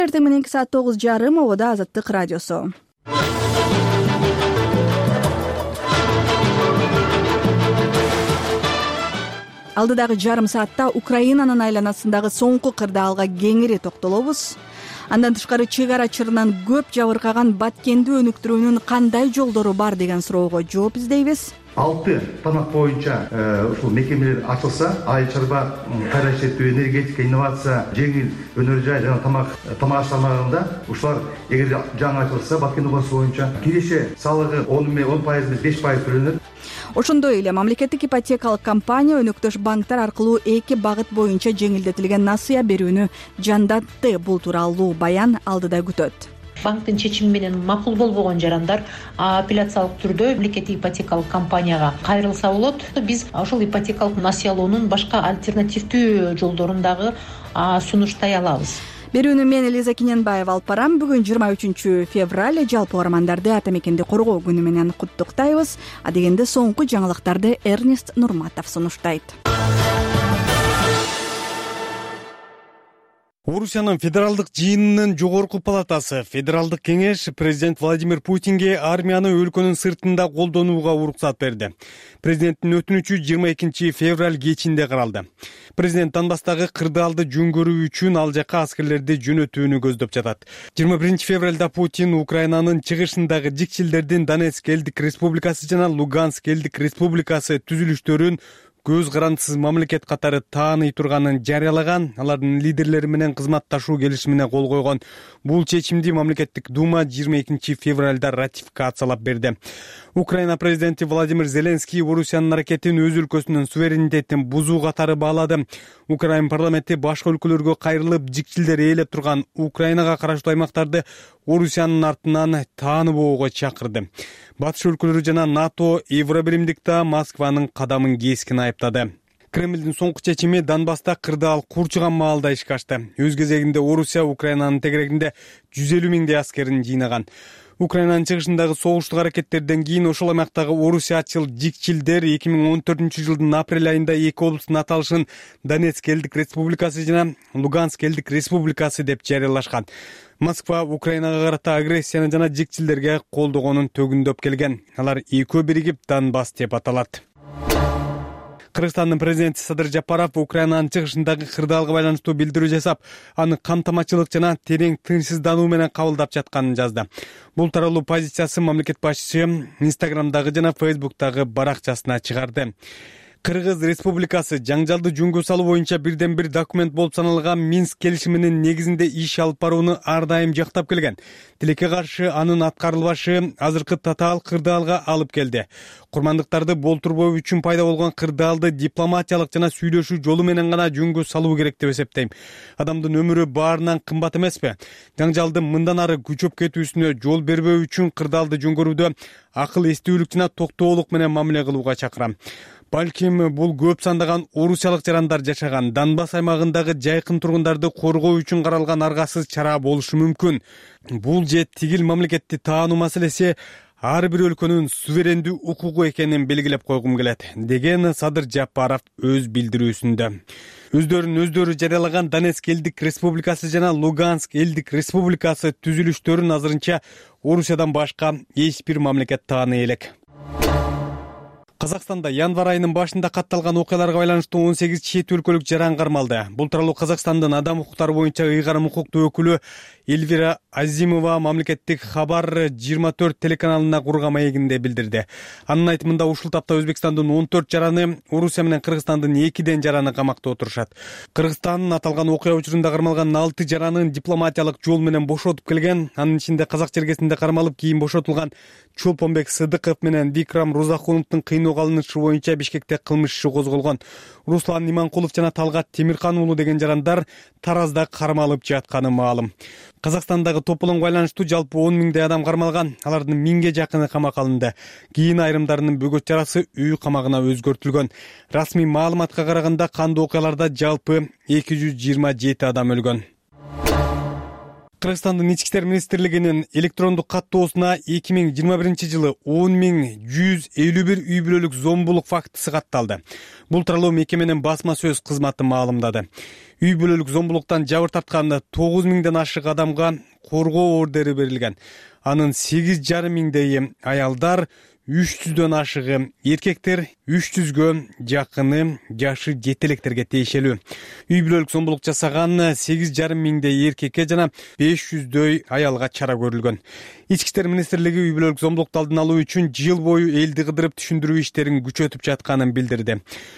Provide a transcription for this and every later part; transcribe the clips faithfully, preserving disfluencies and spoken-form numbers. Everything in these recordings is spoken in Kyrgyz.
Эртең мененки саат тогуз жарым обода Азаттык радиосу. Алдыдагы жарым саатта Украинанын айланасындагы соңку кырдаалга кеңири токтолобуз. Андан тышкары чек ара чырынан көп жабыркаган Баткенди өнүктүрүүнүн кандай жолдору бар деген суроого жооп издейбиз. Алты тармак боюнча ушул мекемелер ачылса, айыл чарба, кайра иштетүү, энергетика, инновация, жеңил өнөр жай жана тамак тамак тармагында ушулар эгер жаңы ачылса, Баткен областы боюнча киреше салыгы он пайыз эмес беш пайыз төлөнөт. Ошондой эле мамлекеттик ипотекалык компания өнөктөш банктар аркылуу эки багыт боюнча жеңилдетилген насыя берүүнү жандатты. Бул тууралуу баян алдыда күтөт. Банктын чечими менен макул болбогон жарандар апелляциялык түрдө мамлекеттик ипотекалык компанияга кайрылса болот. Биз ошол ипотекалык насыялоонун башка альтернативдүү жолдорун дагы сунуштай алабыз. Берүүнү мен Элиза Кененбаева алып барам. Бүгүн жыйырма үчүнчү февраль жалпы каармандарды ата мекенди коргоо күнү менен куттуктайбыз. А дегенде соңку жаңылыктарды Эрнест Нурматов сунуштайт. Орусиянын федералдык жыйынынын жогорку палатасы Федералдык кеңеш президент Владимир Путинге армияны өлкөнүн сыртында колдонууга уруксат берди. Президенттин өтүнүчү жыйырма экинчи февраль кечинде каралды. Президент Донбасстагы кырдаалды жөнгөрүү үчүн ал жака аскерлерди жөнөтүүнү көздөп жатат. жыйырма биринчи февралда Путин Украинанын чыгышындагы жикчилдердин Донецк элдик республикасы жана Луганск элдик республикасы түзүлүштөрүн көз карандысыз мамлекет катары тааный турганын жарыялаган, алардын лидерлери менен кызматташуу келишимине кол койгон. Бул чечимди мамлекеттик дума жыйырма экинчи февралда ратификациялап берди. Украина президенти Владимир Зеленский Орусиянын аракетин өз өлкөсүнүн суверенитетин бузуу катары баалады. Украин парламенти башка өлкөлөргө кайрылып, жикчилдер ээлеп турган Украинага караштуу аймактарды Орусиянын артынан тааныбоого чакырды. Батыш өлкөлөрү жана НАТО Евробиримдикте Москванын кадамын кескин айыптады. Кремлдин соңку чечими Донбасста кырдаал курчуган маалда ишке ашты. Өз кезегинде Орусия Украинанын тегерегинде жүз элүү миңдей аскерин жыйнаган. Украинанын чыгышындагы согуштук аракеттерден кийин ошол аймактагы орусиячыл жикчилдер эки миң он төртүнчү жылдын апрель айында эки облустун аталышын Донецк элдик республикасы жана Луганск элдик республикасы деп жарыялашкан. Москва Украинага карата агрессияны жана жикчилдерге колдогонун төгүндөп келген. Алар экөө биригип Донбасс деп аталат. Кыргызстандын президенти Садыр Жапаров Украинанын чыгышындагы кырдаалга байланыштуу билдирүү жасап, аны камтамачылык жана терең тынчсыздануу менен кабылдап жатканын жазды. Бул тууралуу позициясы мамлекет башчысы Инстаграмдагы жана Фейсбуктагы баракчасына чыгарды. Кыргыз Республикасы жаңжалды жөнгө салуу боюнча бирден бир документ болуп саналган Минск келишиминин негизинде иш алып барууну ар дайым жактап келген. Тилекке каршы анын аткарылбашы азыркы татаал кырдаалга алып келди. Курмандыктарды болтурбоо үчүн пайда болгон кырдаалды дипломатиялык жана сүйлөшүү жолу менен гана жөнгө салуу керек деп эсептейм. Адамдын өмүрү баарынан кымбат эмеспи? Жаңжалдын мындан ары күчөп кетүүсүнө жол бербөө үчүн кырдаалды жөнгөрүүдө акыл эстүүлүк жана токтоолук менен мамиле кылууга чакырам. Балким бул көп сандаган орусиялык жарандар жашаган Донбасс аймагындагы жайкын тургундарды коргоо үчүн каралган аргасыз чара болушу мүмкүн. Бул же тигил мамлекетти таануу маселеси ар бир өлкөнүн суверендүү укугу экенин белгилеп койгум келет, деген Садыр Жапаров өз билдирүүсүндө. Өздөрүн өздөрү жарыялаган Донецк элдик республикасы жана Луганск элдик республикасы түзүлүштөрүн азырынча Орусиядан башка эч бир мамлекет тааный элек. Казакстанда январь айынын башында катталган окуяларга байланыштуу он сегиз чет өлкөлүк жаран кармалды. Бул тууралуу Казакстандын адам укуктары боюнча ыйгарым укуктуу өкүлү Эльвира Азимова мамлекеттик Хабар жыйырма төрт телеканалына курган маегинде билдирди. Анын айтымында ушул тапта Өзбекстандын он төрт жараны, Орусия менен Кыргызстандын экиден жараны камакта отурушат. Кыргызстан аталган окуя учурунда кармалган алты жаранын дипломатиялык жол менен бошотуп келген. Анын ичинде казак чергесинде кармалып кийин бошотулган Чолпонбек Сыдыков менен Викрам Рузахуновдун кыйноого алынышы боюнча Бишкекте кылмыш иши козголгон. Руслан Иманкулов жана Талгат Темиркан уулу деген жарандар Таразда кармалып жатканы маалым. Казакстандагы тополоңго байланыштуу жалпы он миңдей адам кармалган. Алардын миңге жакыны камакка алынды. Кийин айрымдарынын бөгөт жарасы үй камагына өзгөртүлгөн. Расмий маалыматка караганда кандуу окуяларда жалпы эки жүз жыйырма жети адам өлгөн. Кыргызстандын ички иштер министрлигинин электрондук каттоосуна эки миң жыйырма биринчи жылы он миң жүз элүү бир үй бүлөлүк зомбулук фактысы катталды. Бул тууралуу мекеменин басма сөз кызматы маалымдады. Үй бүлөлүк зомбулуктан жабыр тарткан тогуз миңден ашык адамга коргоо ордери берилген. Анын сегиз жарым миңдейи аялдар, үч жүздөн ашыгы эркектер, үч жүзгө жакыны жашы жетелектерге тиешелүү. Үй бүлөлүк зомбулук жасаган сегиз жарым миңдей эркекке жана беш жүздөй аялга чара көрүлгөн. Ички иштер министрлиги үй бүлөлүк зомбулукту алдын алуу үчүн жыл бою элди кыдырып түшүндүрүү иштерин күчөтүп жатканын билдирди.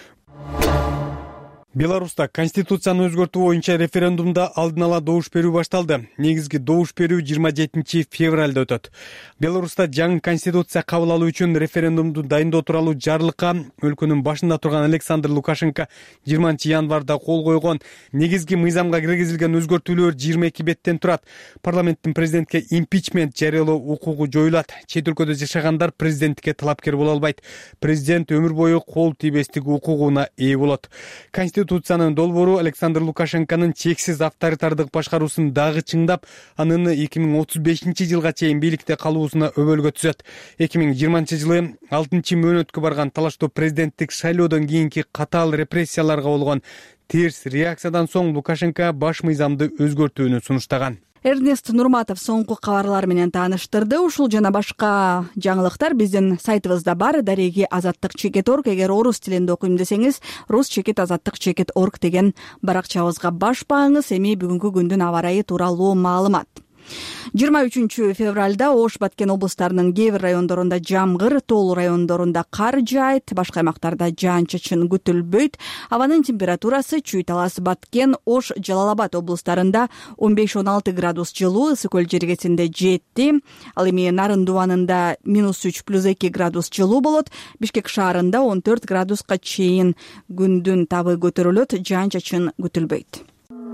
Беларуста конституцияны өзгөртүү боюнча референдумда алдын ала добуш берүү башталды. Негизги добуш берүү жыйырма жетинчи февралда өтөт. Беларуста жаңы конституция кабыл алуу үчүн референдумду дайындоо тууралуу жарлыкка өлкөнүн башында турган Александр Лукашенко жыйырманчы январда кол койгон. Негизги мыйзамга киргизилген өзгөртүүлөр жыйырма эки беттен турат. Парламенттин президентке импичмент жарыялоо укугу жоюлат. Чет өлкөдө жашагандар президентке талапкер боло албайт. Президент өмүр бою кол тийбестик укугуна ээ болот. Конституциянын долбоору Александр Лукашенконун чексиз авторитардык башкаруусун дагы чыңдап, анын эки миң отуз бешинчи жылга чейин бийликте калуусуна өбөлгө түзөт. эки миң жыйырманчы жылы алтынчы мөөнөткө барган талаштуу президенттик шайлоодон кийинки катаал репрессияларга болгон терс реакциядан соң Лукашенко баш мыйзамды өзгөртүүнү сунуштаган. Эрнест Нурматов соңку кабарлар менен тааныштырды. Ушул жана башка жаңылыктар биздин сайтыбызда бар. Дареги азаттык чекит орг. Эгер орус тилинде окуйм десеңиз, рус чекит азаттык чекит орг деген баракчабызга баш бааңыз. Эми бүгүнкү күндүн аба ырайы тууралуу маалымат. жыйырма үчүнчү февралда Ош, Баткен облустарынын кээ бир райондорунда жамгыр, Тоолу райондорунда кар жаайт, башка аймактарда жаан-чачын күтүлбөйт. Абанын температурасы Чүй, Талас, Баткен, Ош, Жалал Абад облустарында он беш он алты градус жылуу, Ысык көл жергесинде жети, ал эми Нарын дубанында минус үч плюс эки градус жылуу болот. Бишкек шаарында он төрт градуска чейин күндүн табы көтөрүлөт, жаан-чачын күтүлбөйт.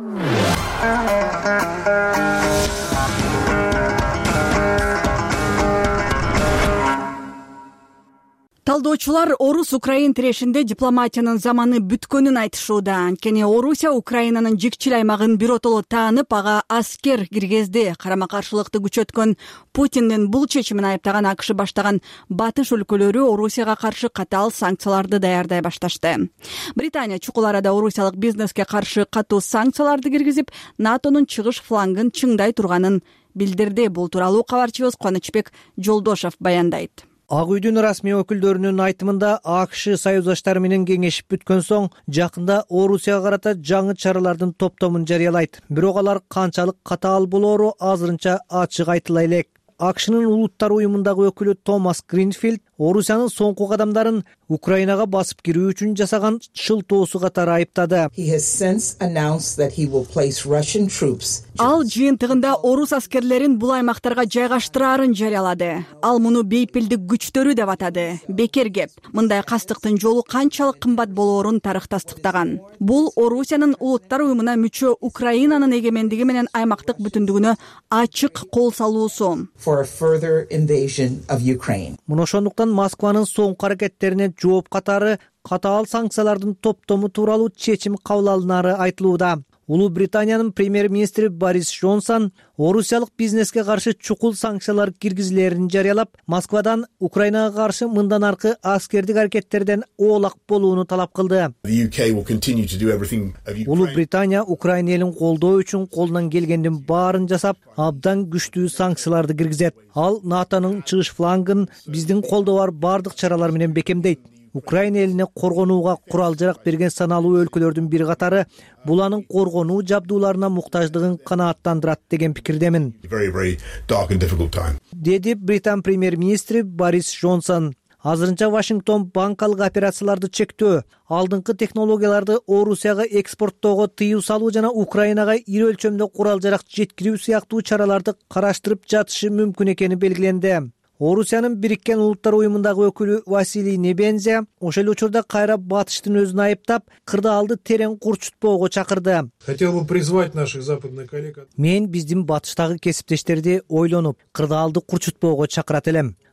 Талдоочулар орус-украин тирешинде дипломатиянын заманы бүткөнүн айтышууда. Анткени Орусия Украинанын жикчил аймагын биротоло таанып, ага аскер киргизди. Карама-каршылыкты күчөткөн Путиндин бул чечимин айыптаган АКШ баштаган батыш өлкөлөрү Орусияга каршы катаал санкцияларды даярдай башташты. Британия чукул арада орусиялык бизнеске каршы катуу санкцияларды киргизип, НАТОнун чыгыш флангын чыңдай турганын билдирди. Бул тууралуу кабарчыбыз Кубанычбек Жолдошов баяндайт. Ак үйдүн расмий өкүлдөрүнүн айтымында АКШ союздаштары менен кеңешип бүткөн соң жакында Орусияга карата жаңы чаралардын топтомун жарыялайт. Бирок алар канчалык катаал болоору азырынча ачык айтыла элек. АКШнын улуттар уюмундагы өкүлү Томас Гринфилд Орусиянын соңку кадамдарын Украинага басып кирүү үчүн жасаган шылтоосу катары айыптады. Ал жыйынтыгында орус аскерлерин бул аймактарга жайгаштыраарын жарыялады. Ал муну бейпилдик күчтөрү деп атады. Бекер кеп. Мындай кастыктын жолу канчалык кымбат болоорун тарых тастыктаган. Бул Орусиянын улуттар уюмуна мүчө Украинанын эгемендиги менен аймактык бүтүндүгүнө ачык кол салуусу. Муну ошондуктан Москванын соңку аракеттерине жооп катары катаал санкциялардын топтому тууралуу чечим кабыл алынары айтылууда. Улуу Британиянын премьер-министри Борис Джонсон орусиялык бизнеске каршы чукул санкциялар киргизилерин жарыялап, Москвадан Украинага каршы мындан аркы аскердик аракеттерден оолак болууну талап кылды. Улуу Британия Украина элин колдоо үчүн колунан келгендин баарын жасап, абдан күчтүү санкцияларды киргизет. Ал НАТОнун чыгыш флангын биздин колдо бар бардык чаралар менен бекемдейт. Украина элине коргонууга курал-жарак берген саналуу өлкөлөрдүн бир катары бул анын коргонуу жабдууларына муктаждыгын канааттандырат деген пикирдемин, деди Британ премьер-министри Борис Джонсон. Азырынча Вашингтон банкалык операцияларды чектөө, алдыңкы технологияларды Орусияга экспорттоого тыюу салуу жана Украинага ири өлчөмдө курал-жарак жеткирүү сыяктуу чараларды караштырып жатышы мүмкүн экени белгиленди. Орусиянын Бириккен Улуттар уюмундагы өкүлү Василий Небензе ошол эле учурда кайра батыштын өзүн айыптап, кырдаалды терең курчутпоого чакырды. Хотел бы призвать наших западных коллег. Мен биздин батыштагы кесиптештерди ойлонуп, кырдаалды курчутпоого чакырат элем.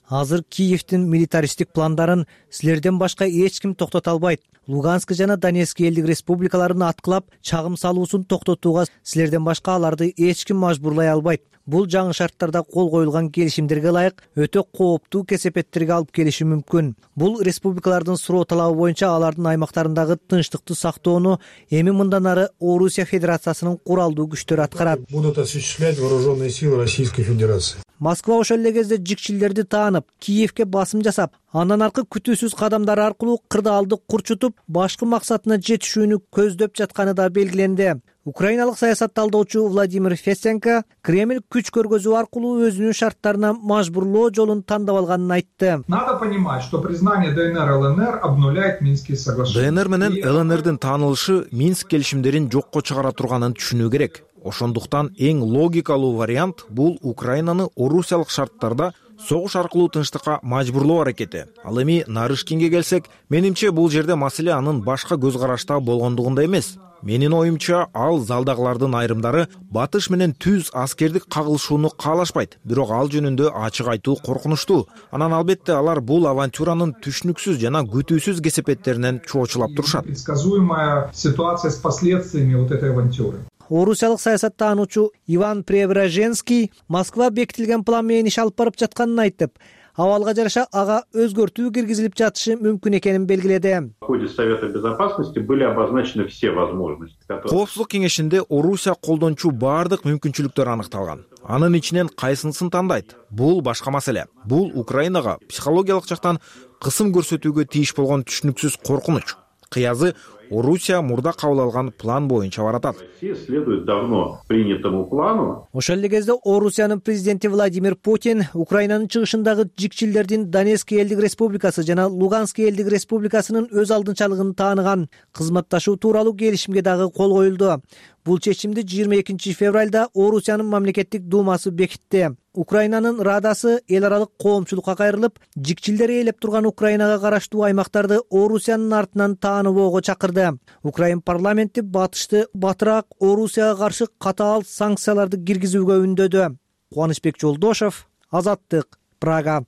Азыр Киевдин милитаристик пландарын силерден башка эч ким токтото албайт. Луганск жана Донецк элдик республикаларын аткылап чагым салуусун токтотууга силерден башка аларды эч ким мажбурлай албайт. Бул жаңы шарттарда кол коюлган келишимдерге ылайык өтө кооптуу кесепеттерге алып келиши мүмкүн. Бул республикалардын суроо талабы боюнча алардын аймактарындагы тынчтыкты сактоону эми мындан ары Орусия Федерациясынын куралдуу күчтөрү аткарат. Будут осуществлять вооруженные силы Российской Федерации. Москва ошол эле кезде жикчилдерди таанып, Киевге басым жасап, андан аркы күтүүсүз кадамдар аркылуу кырдаалды курчутуп, башкы максатына жетишүүнү көздөп жатканы да белгиленди. Украиналык саясат талдоочу Владимир Фесенко Кремль күч көргөзүү аркылуу өзүнүн шарттарына мажбурлоо жолун тандап алганын айтты. Надо понимать, что признание ДНР ЛНР обнуляет Минские соглашения. ДНР менен ЛНРдин таанылышы Минск келишимдерин жокко чыгара турганын түшүнүү керек. Ошондуктан эң логикалуу вариант бул Украинаны орусиялык шарттарда согуш аркылуу тынчтыкка мажбурлоо аракети. Ал эми Нарышкинге келсек, менимче бул жерде маселе анын башка көз карашта болгондугунда эмес. Менин оюмча, ал залдагылардын айрымдары батыш менен түз аскердик кагылышууну каалашпайт, бирок ал жөнүндө ачык айтуу коркунучтуу. Анан албетте алар бул авантюранын түшүнүксүз жана күтүүсүз кесепеттеринен чоочулап турушат. Предсказуемая ситуация с последствиями вот этой авантюры. Орусиялык саясаттануучу Иван Преображенский Москва бекитилген план менен иш алып барып жатканын айтып, абалга жараша ага өзгөртүү киргизилип жатышы мүмкүн экенин белгиледи. В ходе Совета Безопасности были обозначены все возможности. Коопсуздук кеңешинде Орусия колдончу бардык мүмкүнчүлүктөр аныкталган. Анын ичинен кайсынысын тандайт? Бул башка маселе. Бул Украинага психологиялык жактан кысым көрсөтүүгө тийиш болгон түшүнүксүз коркунуч. Кыязы Орусия мурда кабыл алган план боюнча баратат. Россия следует давно принятому плану. Ошол эле кезде Орусиянын президенти Владимир Путин Украинанын чыгышындагы жикчилдердин Донецк элдик республикасы жана Луганск элдик республикасынын өз алдынчалыгын тааныган кызматташуу тууралуу келишимге дагы кол коюлду. Бул чечимди жыйырма экинчи февралда Орусиянын мамлекеттик думасы бекитти. Украинанын Радасы эл аралык коомчулукка кайрылып, жикчилдер ээлеп турган Украинага караштуу аймактарды Орусиянын артынан тааныбоого чакырды. Украин парламенти батышты батыраак Орусияга каршы катаал санкцияларды киргизүүгө үндөдү. Кубанычбек Жолдошов, Азаттык, Прага.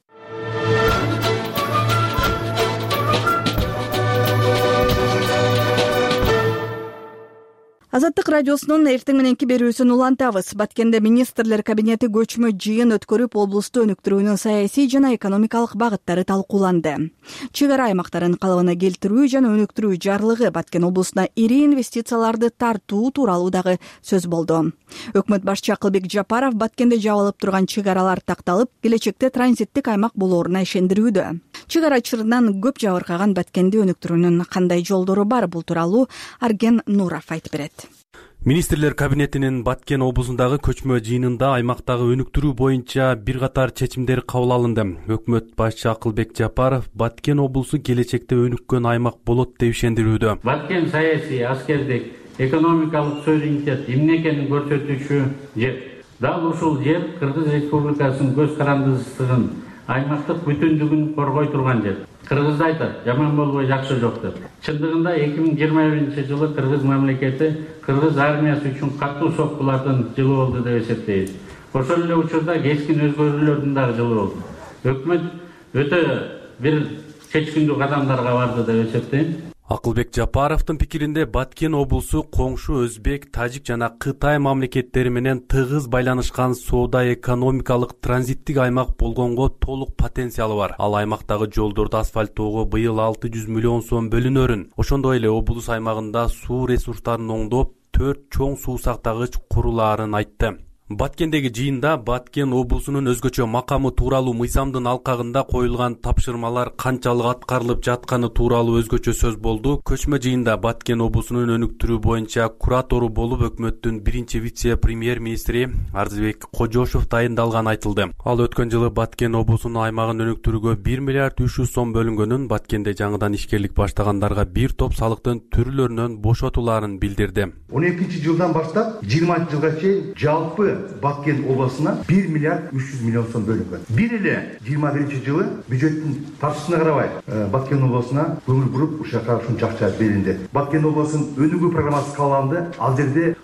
Азаттык радиосунун эртең мененки берүүсүн улантабыз. Баткенде министрлер кабинети көчмө жыйын өткөрүп, облусту өнүктүрүүнүн саясий жана экономикалык багыттары талкууланды. Чек ара аймактарын калыбына келтирүү жана өнүктүрүү жарлыгы Баткен облусуна ири инвестицияларды тартуу тууралуу дагы сөз болду. Өкмөт башчы Акылбек Жапаров Баткенде жабылып турган чек аралар такталып, келечекте транзиттик аймак болооруна ишендирүүдө. Чек ара чырынан көп жабыркаган Баткенди өнүктүрүүнүн кандай жолдору бар, бул тууралуу Арген Нуров айтып берет. Министрлер кабинетинин Баткен облусундагы көчмө жыйынында аймактагы өнүктүрүү боюнча бир катар чечимдер кабыл алынды. Өкмөт башчы Акылбек Жапаров Баткен облусу келечекте өнүккөн аймак болот деп ишендирүүдө. Баткен саясий, аскердик, экономикалык суверенитет эмне экенин көрсөтүүчү жер. Дал ушул жер Кыргыз Республикасынын көз карандысынын аймактык бүтүндүгүн коргой турган жер. Кыргызда айтат, жаман болбой жакшы жок деп. Чындыгында эки миң жыйырма биринчи жылы Кыргыз мамлекети Кыргыз армиясы үчүн катуу соккулардын жылы болду деп эсептейт. Ошол эле учурда кескин өзгөрүүлөрдүн дагы жылы болду. Өкмөт өтө бир чечкиндүү кадамдарга барды деп эсептейм. Акылбек Жапаровдун пикиринде Баткен облусу коңшу Өзбек, Тажик жана Кытай мамлекеттери менен тыгыз байланышкан соода экономикалык транзиттик аймак болгонго толук потенциалы бар. Ал аймактагы жолдорду асфальттоого быйыл алты жүз миллион сом бөлүнөрүн. Ошондой эле облус аймагында суу ресурстарын оңдоп, төрт чоң суу сактагыч курулаарын айтты. Баткендеги жыйында Баткен облусунун өзгөчө макамы тууралуу мыйзамдын алкагында коюлган тапшырмалар канчалык аткарылып жатканы тууралуу өзгөчө сөз болду. Көчмө жыйында Баткен облусунун өнүктүрүү боюнча куратору болуп өкмөттүн биринчи вице-премьер-министри Арзыбек Кожошов дайындалган айтылды. Ал өткөн жылы Баткен облусунун аймагын өнүктүрүүгө бир миллиард үч жүз сом бөлүнгөнүн, Баткенде жаңыдан ишкерлик баштагандарга бир топ салыктын түрлөрүнөн бошотулаарын билдирди. он экинчи жылдан баштап жыйырманчы жылга чейин жалпы Баткен обласына бир миллиард үч жүз миллион сом бөлүнгөн. Бир эле жыйырма биринчи жылы бюджеттин тапшырысына карабай Баткен обласына көңүл буруп ушул жака ушунча акча берилди. Баткен облусунун өнүгүү программасы кабыл алынды. Ал жерде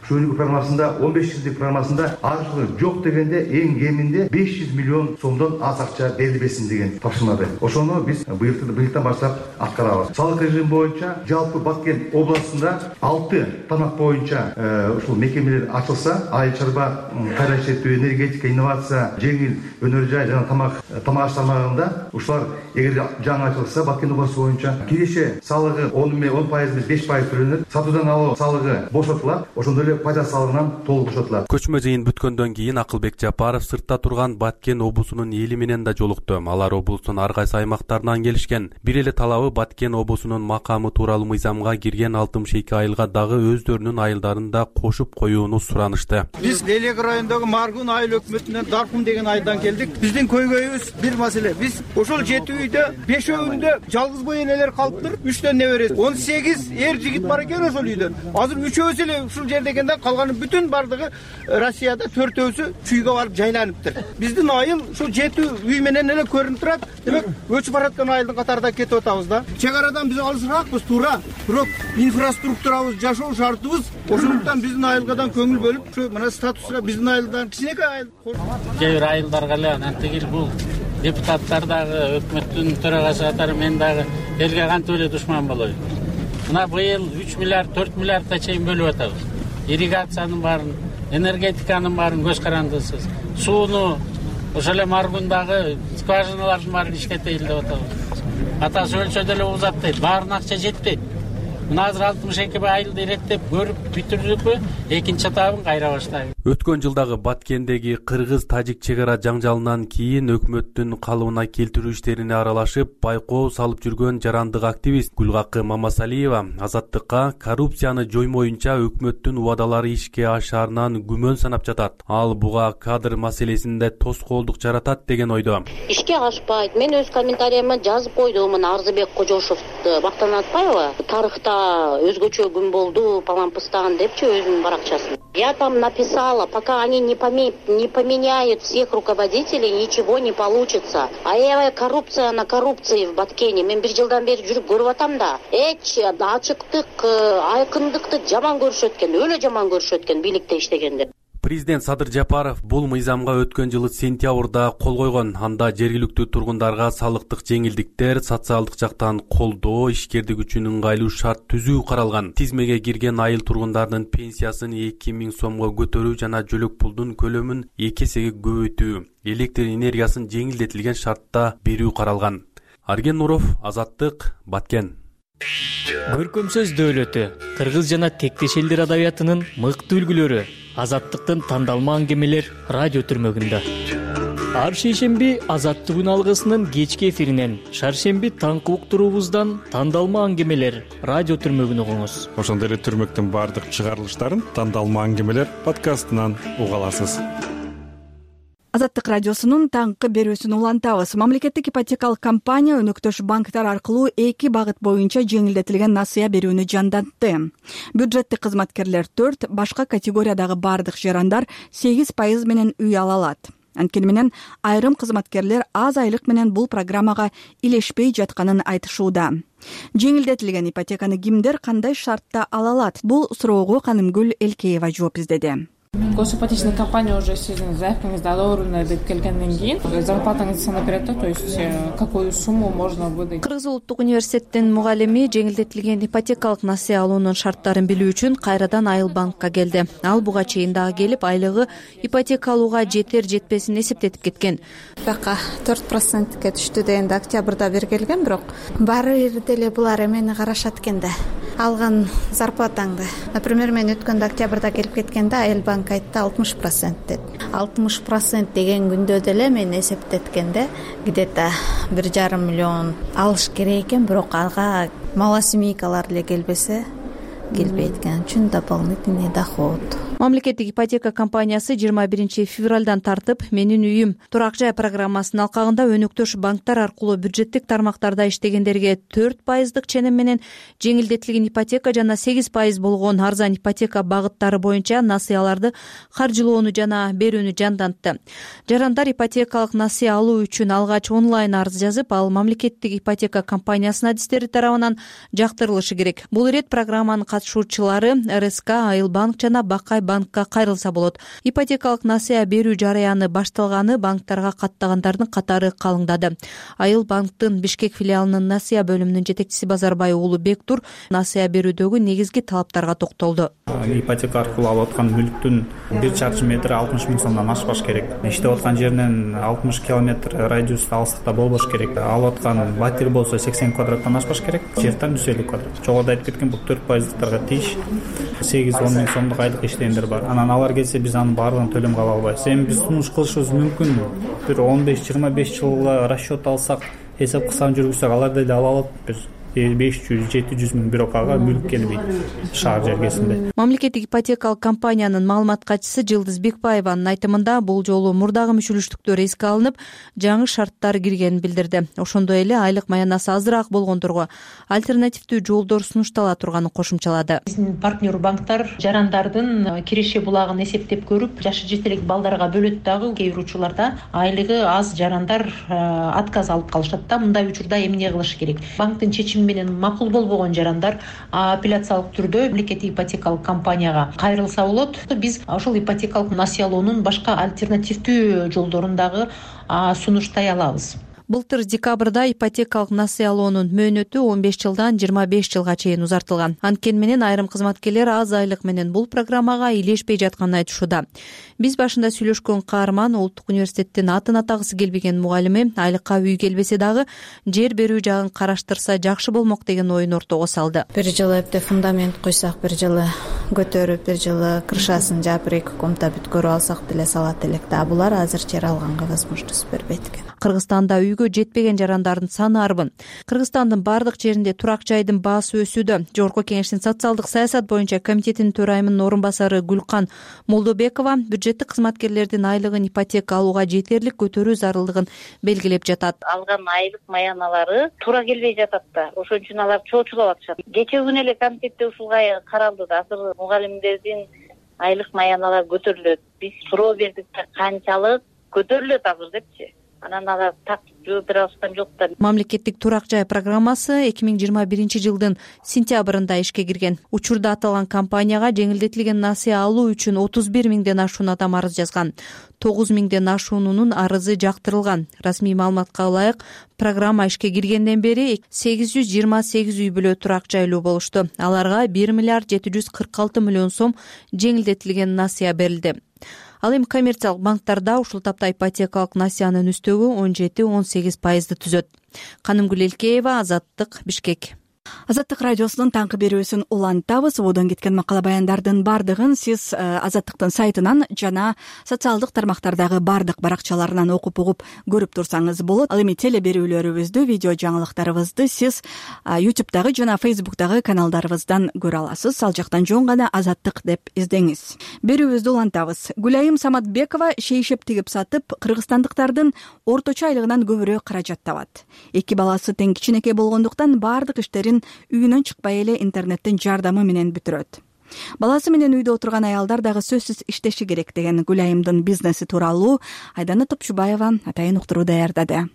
жөнөкөй программасында он беш жылдык программасында аркылы жок дегенде эң кеминде беш жүз миллион сомдон аз акча берилбесин деген тапшырмады. Ошону биз быйылдан баштап аткарабыз. Салык режим боюнча жалпы Баткен областында алты тармак боюнча ушул мекемелер ачылса, айыл чарба, кайра иштетүү, энергетика, инновация, жеңил өнөр жай жана тамак тамак аш тармагында ушулар эгер жаңы ачылса, Баткен областы боюнча киреше салыгы он пайыз эмес беш пайыз төлөнөт, сатуудан алуу салыгы бошотулат, ошондой эле пайда салыгынан толук бошотулат. Көчмө жыйын бүткөндөн кийин Акылбек Жапаров сыртта турган Баткен облусунун эли менен да жолукту. Алар облустун ар кайсы аймактарынан келишкен. Бир эле талабы Баткен облусунун макамы тууралуу мыйзамга кирген алтымыш эки айылга дагы өздөрүнүн айылдарын да кошуп коюуну суранышты. Биз Лелек районундагы Маргун айыл өкмөтүнөн Даркум деген айылдан келдик. Биздин көйгөйүбүз бир маселе. Биз ошол жети үйдө бешөөүндө жалгыз бой энелер калыптыр. үчтөн неберес. он сегиз эр жигит бар экен ошол үйдөн. Азыр үчөөсү эле ушул жерде экенде, калганы бүтүн бардыгы Россияда төртөөсү чүйгө барып жайланыптыр. Биздин айыл ушул жети үй менен эле көрүнүп турат. Демек, өчүп бараткан айылдын катарында кетип атабыз да. Чек арадан биз алысыраакпыз, туура. Бирок инфраструктурабыз, жашоо шартыбыз ошондуктан биздин айылгадан көңүл бөлүп, ушу мына статуска биздин айылдан кичинекей айыл. Кээ бир айылдарга эле антигил бул депутаттар дагы, өкмөттүн төрагасы катары мен дагы элге кантип эле душман болоюн. Мына быйыл үч миллиард, төрт миллиардка чейин бөлүп атабыз. Ирригациянын баарын, энергетиканын баарын көз карандысыз. Сууну ошол эле Маргундагы скважиналардын баарын иштетейли деп атабыз. Атасы өлсө деле узаттайт, баарына акча жетпейт. Мына азыр алтымыш эки айылды иреттеп көрүп бүтүрдүкпү, экинчи этабын кайра баштайбыз. Өткөн жылдагы Баткендеги кыргыз-тажик чек ара жаңжалынан кийин өкмөттүн калыбына келтирүү иштерине аралашып, байкоо салып жүргөн жарандык активист Гүлгакы Мамасалиева Азаттыкка коррупцияны жоймоюнча өкмөттүн убадалары ишке ашаарынан күмөн санап жатат. Ал буга кадр маселесинде тоскоолдук жаратат деген ойдо. Ишке ашпайт. Мен өз комментарийимде жазып койдум, мына Арзыбек Кожошовду бактан атпайбы? Тарыхта өзгөчө күн болду, палампыстан депчи өзүнүн баракчасын. Я там написала, пока они не, поме... не поменяют всех руководителей, ничего не получится. Аябай коррупция на коррупции в Баткене. Мен бир жылдан бери жүрүп көрүп атам да. Эч ачыктык, айкындыкты жаман көрүшөт экен, өлө жаман көрүшөт экен бийликте иштегенде. Президент Садыр Жапаров бул мыйзамга өткөн жылы сентябрда кол койгон. Анда жергиликтүү тургундарга салыктык жеңилдиктер, социалдык жактан колдоо, ишкердик үчүн ыңгайлуу шарт түзүү каралган. Тизмеге кирген айыл тургундарынын пенсиясын эки миң сомго көтөрүү жана жөлөк пулдун көлөмүн эки эсеге көбөйтүү, электр энергиясын жеңилдетилген шартта берүү каралган. Арген Нуров, Азаттык, Баткен. Көркөм сөз дөөлөтү, кыргыз жана тектеш элдер адабиятынын мыкты үлгүлөрү, Азаттыктын тандалма аңгемелер радио түрмөгүндө. Ар шейшемби Азаттыгын алгысынын кечки эфиринен, шаршемби таңкы уктуруубуздан тандалма аңгемелер радио түрмөгүн угуңуз. Ошондой эле түрмөктүн бардык чыгарылыштарын тандалма аңгемелер подкастынан уга аласыз. Азаттык радиосунун таңкы берүүсүн улантабыз. Мамлекеттик ипотекалык компания өнөктөш банктар аркылуу эки багыт боюнча жеңилдетилген насыя берүүнү жандантты. Бюджеттик кызматкерлер төрт, башка категориядагы бардык жарандар сегиз пайыз менен үй ала алат. Анткени менен айрым кызматкерлер аз айлык менен бул программага илешпей жатканын айтышууда. Жеңилдетилген ипотеканы кимдер кандай шартта ала алат? Бул суроого Канымгүл Элкеева жооп издеди. Госипотечная компания уже сиздин заявкаңызды алууруна деп келгенден кийин зарплатаңызды санап берет да, то есть какую сумму можно выдать. Кыргыз улуттук университеттин мугалими жеңилдетилген ипотекалык насыя алуунун шарттарын билүү үчүн кайрадан Айыл банкка келди. Ал буга чейин дагы келип, айлыгы ипотека алууга жетер жетпесин эсептетип кеткен. Бака төрт процентке түштү дегенде октябрда бергилген, бирок баары деле булар эмени карашат экен да. Алган зарплатаңды. Например, мен өткөндө октябрда келип кеткенде Айыл банк айтты алтымыш процент деп. алтымыш процент деген күндө деле мен эсептеткенде где-то бир жарым миллион алыш керек экен, бирок ага мала семейкалар эле келбесе, келбейт экен. Чын дополнительный доход. Мамлекеттик ипотека компаниясы жыйырма биринчи февралдан тартып Менин үйүм турак жай программасынын алкагында өнөктөш банктар аркылуу бюджеттик тармактарда иштегендерге төрт пайыздык ченем менен жеңилдетилген ипотека жана сегиз пайыз болгон арзан ипотека багыттары боюнча насыяларды каржылоону жана берүүнү жандантты. Жарандар ипотекалык насыя алуу үчүн алгач онлайн арыз жазып, ал мамлекеттик ипотека компаниясынын адистери тарабынан жактырылышы керек. Бул ирет программанын катышуучулары эр эс ка, Айыл банк жана Бакай банкка кайрылса болот. Ипотекалык насыя берүү жараяны башталганы банктарга каттагандардын катары калыңдады. Айыл банктын Бишкек филиалынын насыя бөлүмүнүн жетекчиси Базарбай уулу Бектур насыя берүүдөгү негизги талаптарга токтолду. Ипотека аркылуу алып аткан мүлктүн бир чарчы метри алтымыш миң сомдон ашпаш керек. Иштеп аткан жеринен алтымыш километр радиуста алыстыкта болбош керек. Алып аткан батир болсо сексен квадраттан ашпаш керек. Жерден жүз элүү квадрат. Жогоруда айтып кеткен бул төрт пайыздыктарга тийиш. сегиз он миң сомдук айлык иштегендер бар. Анан алар келсе биз анын баардыгын төлөмгө ала албайбыз. Эми биз сунуш кылышыбыз мүмкүн. Бир он беш жыйырма беш жылга расчет алсак, эсеп кысам жүргүзсөк, алар деле ала алат. Бир беш жүз жети жүз миң бирок ага мүлк келбейт шаар жергесинде. Мамлекеттик ипотекалык компаниянын маалымат катчысы Жылдыз Бекбаеванын айтымында бул жолу мурдагы мүчүлүштүктөр эске алынып, жаңы шарттар киргенин билдирди. Ошондой эле айлык маянасы азыраак болгондорго альтернативдүү жолдор сунуштала турганын кошумчалады. Биздин партнер банктар жарандардын киреше булагын эсептеп көрүп, жашы жете элек балдарга бөлөт дагы. Кээ бир учурларда айлыгы аз жарандар отказ алып калышат да. Мындай учурда эмне кылыш керек? Банктын чечими менен макул болбогон жарандар апелляциялык түрдө мамлекеттик ипотекалык компанияга кайрылса болот. Биз ошол ипотекалык насыялоонун башка альтернативдүү жолдорун дагы сунуштай алабыз. Былтыр декабрда ипотекалык насыялоонун мөөнөтү он беш жылдан жыйырма беш жылга чейин узартылган. Анткени менен айрым кызматкерлер аз айлык менен бул программага илешпей жатканын айтышууда. Биз башында сүйлөшкөн каарман Улуттук университеттин атын атагысы келбеген мугалими айлыкка үй келбесе дагы жер берүү жагын караштырса жакшы болмок деген оюн ортого салды. Бир жылы эпте фундамент койсок, бир жылы көтөрүп, бир жылы крышасын жаап, эки комната бүткөрүп алсак деле салат элек да. Булар азыр жер алганга возможность бербейт экен. Кыргызстанда үйгө жетпеген жарандардын саны арбын. Кыргызстандын бардык жеринде турак жайдын баасы өсүүдө. Жогорку Кеңештин социалдык саясат боюнча комитетинин төрайымынын орун басары Гүлкан Молдобекова бюджеттик кызматкерлердин айлыгын ипотека алууга жетерлик көтөрүү зарылдыгын белгилеп жатат. Алган айлык маяналары туура келбей жатат да. Ошон үчүн алар чоочулап атышат. Кечээ күнү эле комитетте ушулга каралды да. Азыр мугалимдердин айлык маяналары көтөрүлөт. Биз суроо бердик да, канчалык көтөрүлөт азыр депчи. Анан алар так жооп бере алышкан жок да. Мамлекеттик турак жай программасы эки миң жыйырма биринчи жылдын сентябрында ишке кирген. Учурда аталган компанияга жеңилдетилген насыя алуу үчүн отуз бир миңден ашуун адам арыз жазган. тогуз миңден ашуунунун арызы жактырылган. Расмий маалыматка ылайык, программа ишке киргенден бери сегиз жүз жыйырма сегиз үй бүлө турак жайлуу болушту. Аларга бир миллиард жети жүз кырк алты миллион сом жеңилдетилген насыя берилди. Ал эми коммерциялык банктарда ушул тапта ипотекалык насыянын үстөгү он жети он сегиз пайызды түзөт. Канымгүл Элкеева, Азаттык, Бишкек. Азаттык радиосунун таңкы берүүсүн улантабыз. Ободон кеткен макала баяндардын бардыгын сиз Азаттыктын сайтынан жана социалдык тармактардагы бардык баракчаларынан окуп угуп көрүп турсаңыз болот. Ал эми теле берүүлөрүбүздү, видео жаңылыктарыбызды сиз ютубтагы жана фейсбуктагы каналдарыбыздан көрө аласыз. Ал жактан жон гана Азаттык деп издеңиз. Берүүбүздү улантабыз. Гүлайым Саматбекова шейшеп тигип сатып, кыргызстандыктардын орточо айлыгынан көбүрөөк каражат табат. Эки баласы тең кичинекей болгондуктан бардык иштерин үйүнөн чыкпай эле интернеттин жардамы менен бүтүрөт. Баласы менен үйдө отурган аялдар дагы сөзсүз иштеши керек деген Гүлайымдын бизнеси тууралуу Айдана Топчубаева атайын уктуруу даярдады.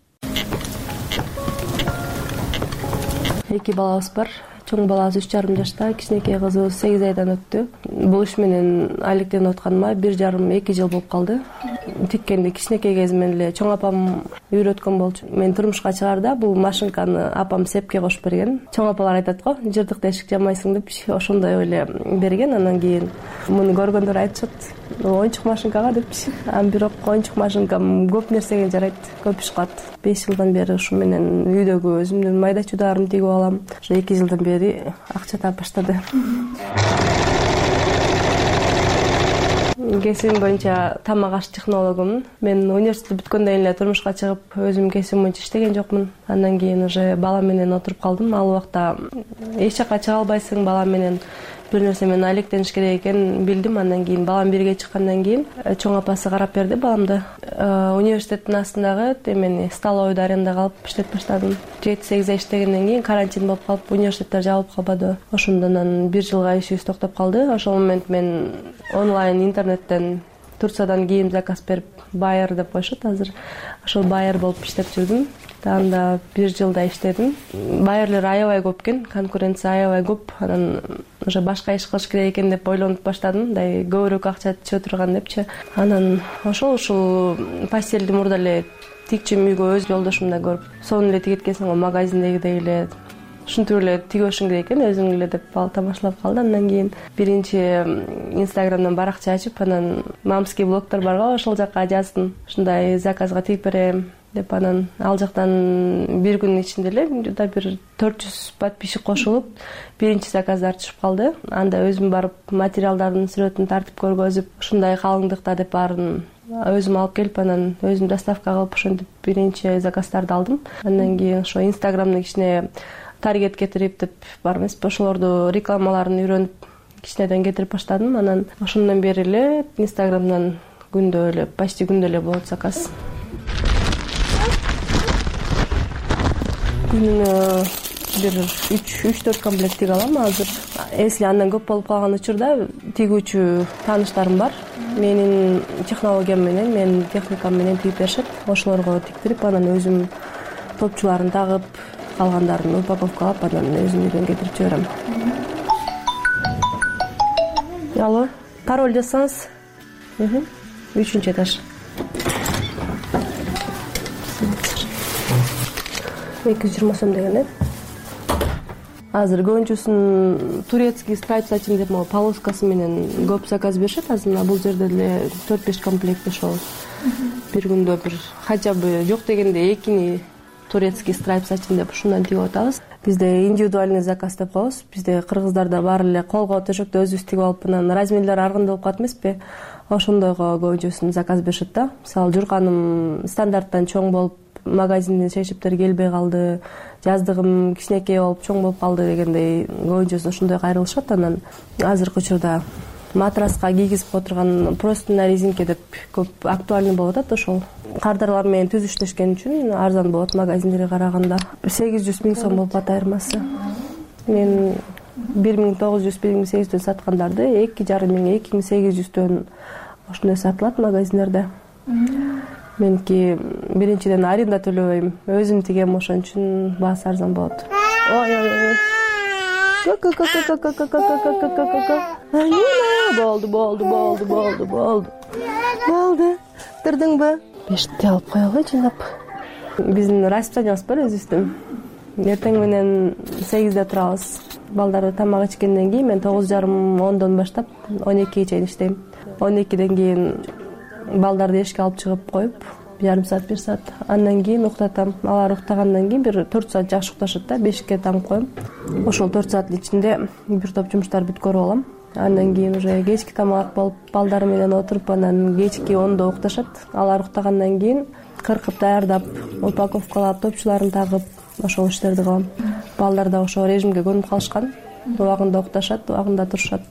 Эки балабыз бар. Чоң балабыз үч жарым жашта, кичинекей кызыбыз сегиз айдан өттү. Бул иш менен айлыктенип атканыма бир жарым эки жыл болуп калды. Тиккенде кичинекей кезимен эле чоң апам үйрөткөн болчу. Мен турмушка чыгарда бул машинканы апам сепке кошуп берген. Чоң апалар айтат го, жыртык тешик жамайсың деп ошондой эле берген. Анан кийин муну көргөндөр айтышат, оюнчук машинкага депчи. Ам бирок оюнчук машинкам көп нерсеге жарайт, көп иш кылат. беш жылдан бери ушу менен үйдөгү өзүмдүн майда чударымды тигип алам. Ошо эки жылдан бери акча таап баштады. Кесибим боюнча тамак аш технологумун. Мен университет бүткөндөн эле турмушка чыгып, өзүм кесибим боюнча иштеген жокмун. Андан кийин уже бала менен отуруп калдым. Ал убакта эч жака чыга албайсың, бала менен бир нерсе менен алектениш керек экенин билдим. Андан кийин балам бирге чыккандан кийин чоң апасы карап берди баламды. Университеттин астындагы эмени столовойду арендага алып иштеп баштадым. жети сегиз ай иштегенден кийин карантин болуп калып, университеттер жабылып калбады. Ошондон бир жылга ишибиз токтоп калды. Ошол момент мен онлайн интернеттен Турциядан кийим заказ берип, байер деп коюшат азыр. Ошол байер болуп иштеп жүрдүм. Анда бир жылда иштедим. Байерлер аябай көп экен, конкуренция аябай көп. Анан уже башка иш кылыш керек экен деп ойлонуп баштадым. Мындай көбүрөөк акча түшө турган депчи. Анан ошол ушул постельди мурда эле тикчим үйгө өз жолдошумда көрүп, сонун эле тигеткенсиң го магазиндегидей эле ушинтип эле тигишиң керек экен өзүң эле деп тамашалап калды. Андан кийин биринчи Инстаграмдан баракча ачып, анан мамский блогтор бар го, ошол жакка жаздым. Ушундай заказга тигип берем деп, анан ал жактан бир күнүн ичинде эле да бир төрт жүз подписчик кошулуп, биринчи заказдар түшүп калды. Анда өзүм барып материалдардын сүрөтүн тартып көргөзүп, ушундай калыңдыкта деп баарын өзүм алып келип, анан өзүм доставка кылып ошентип биринчи заказдарды алдым. Андан кийин ошо Инстаграмды кичине таргет кетирип деп бар эмес, ошолорду рекламаларын үйрөнүп кичинеден кетирип баштадым. Анан ошондон бери эле Инстаграмдан күндө эле, почти күндө эле болот заказ. Күнүнө бир үч төрт комплект тиге алам азыр. Эсли андан көп болуп калган учурда тигүүчү тааныштарым бар. Менин технологиям менен, менин техникам менен тигип беришет. Ошолорго тиктирип, анан өзүм топчуларын тагып, калгандарын упаковкалап, анан өзүм үйдөн кетирип жиберем. Алло, пароль жазсаңыз. Үчүнчү этаж. эки жүз жыйырма сом деген, э? Азыр көбүнчөсүн турецкий страйп сачим деп, могу полоскасы менен көп заказ беришет. Азыр бул жерде эле төрт беш комплект ошол. Бир күндө бир хотя бы жок дегенде экини турецкий страйп сачим деп ушундан тигип атабыз. Бизде индивидуальный заказ деп коебуз. Бизде кыргыздарда баары эле колго төшөктү өзүбүз тигип алып, анан размерлери ар кандай болуп калат эмеспи? Ошондойго көбүнчөсүн заказ беришет да. Мисалы журканым стандарттан чоң болуп, магазинден шешиптер келбей калды, жаздыгым кичинекей болуп, чоң болуп калды дегендей көбүнчөсү ошондойго айрылышат. Анан азыркы учурда матраска кийгизип отурган просто на резинке деп көп актуальный болуп атат. Ошол кардарлар менен түзүштөшкөн үчүн арзан болот магазиндерге караганда. сегиз жүз миң сом болуп атат айырмасы. Мен бир миң тогуз жүз бир миң сегиз жүздөн саткандарды эки жарым миң эки миң сегиз жүздөн ошондой сатылат магазиндерде. Меники биринчиден аренда төлөбөйм, өзүм тигем, ошон үчүн баасы арзан болот. Ой ой ой. Болду, болду, болду, болду, болду. Болду. Тырдыңбы? Бешти алып коелу жинап. Биздин расписаниябыз бар өзүбүздүн. Эртең менен сегизде турабыз. Балдарды тамак ичкенден кийин мен тогуз жарым ондон баштап он экиге чейин иштейм. он экиден кийин балдарды эшикке алып чыгып коюп, жарым саат, бир саат. Андан кийин уктатам. Алар уктагандан кийин бир төрт саат жакшы укташат да, бешикке таңып коем. Ошол төрт сааттын ичинде бир топ жумуштарды бүткөрүп алам. Андан кийин уже кечки тамак болуп, балдар менен отуруп, анан кечки ондо укташат. Алар уктагандан кийин кыркып даярдап, упаковкалап, топчуларын тагып, ошол иштерди кылам. Балдар да ошол режимге көнүп калышкан. Убагында укташат, убагында турушат.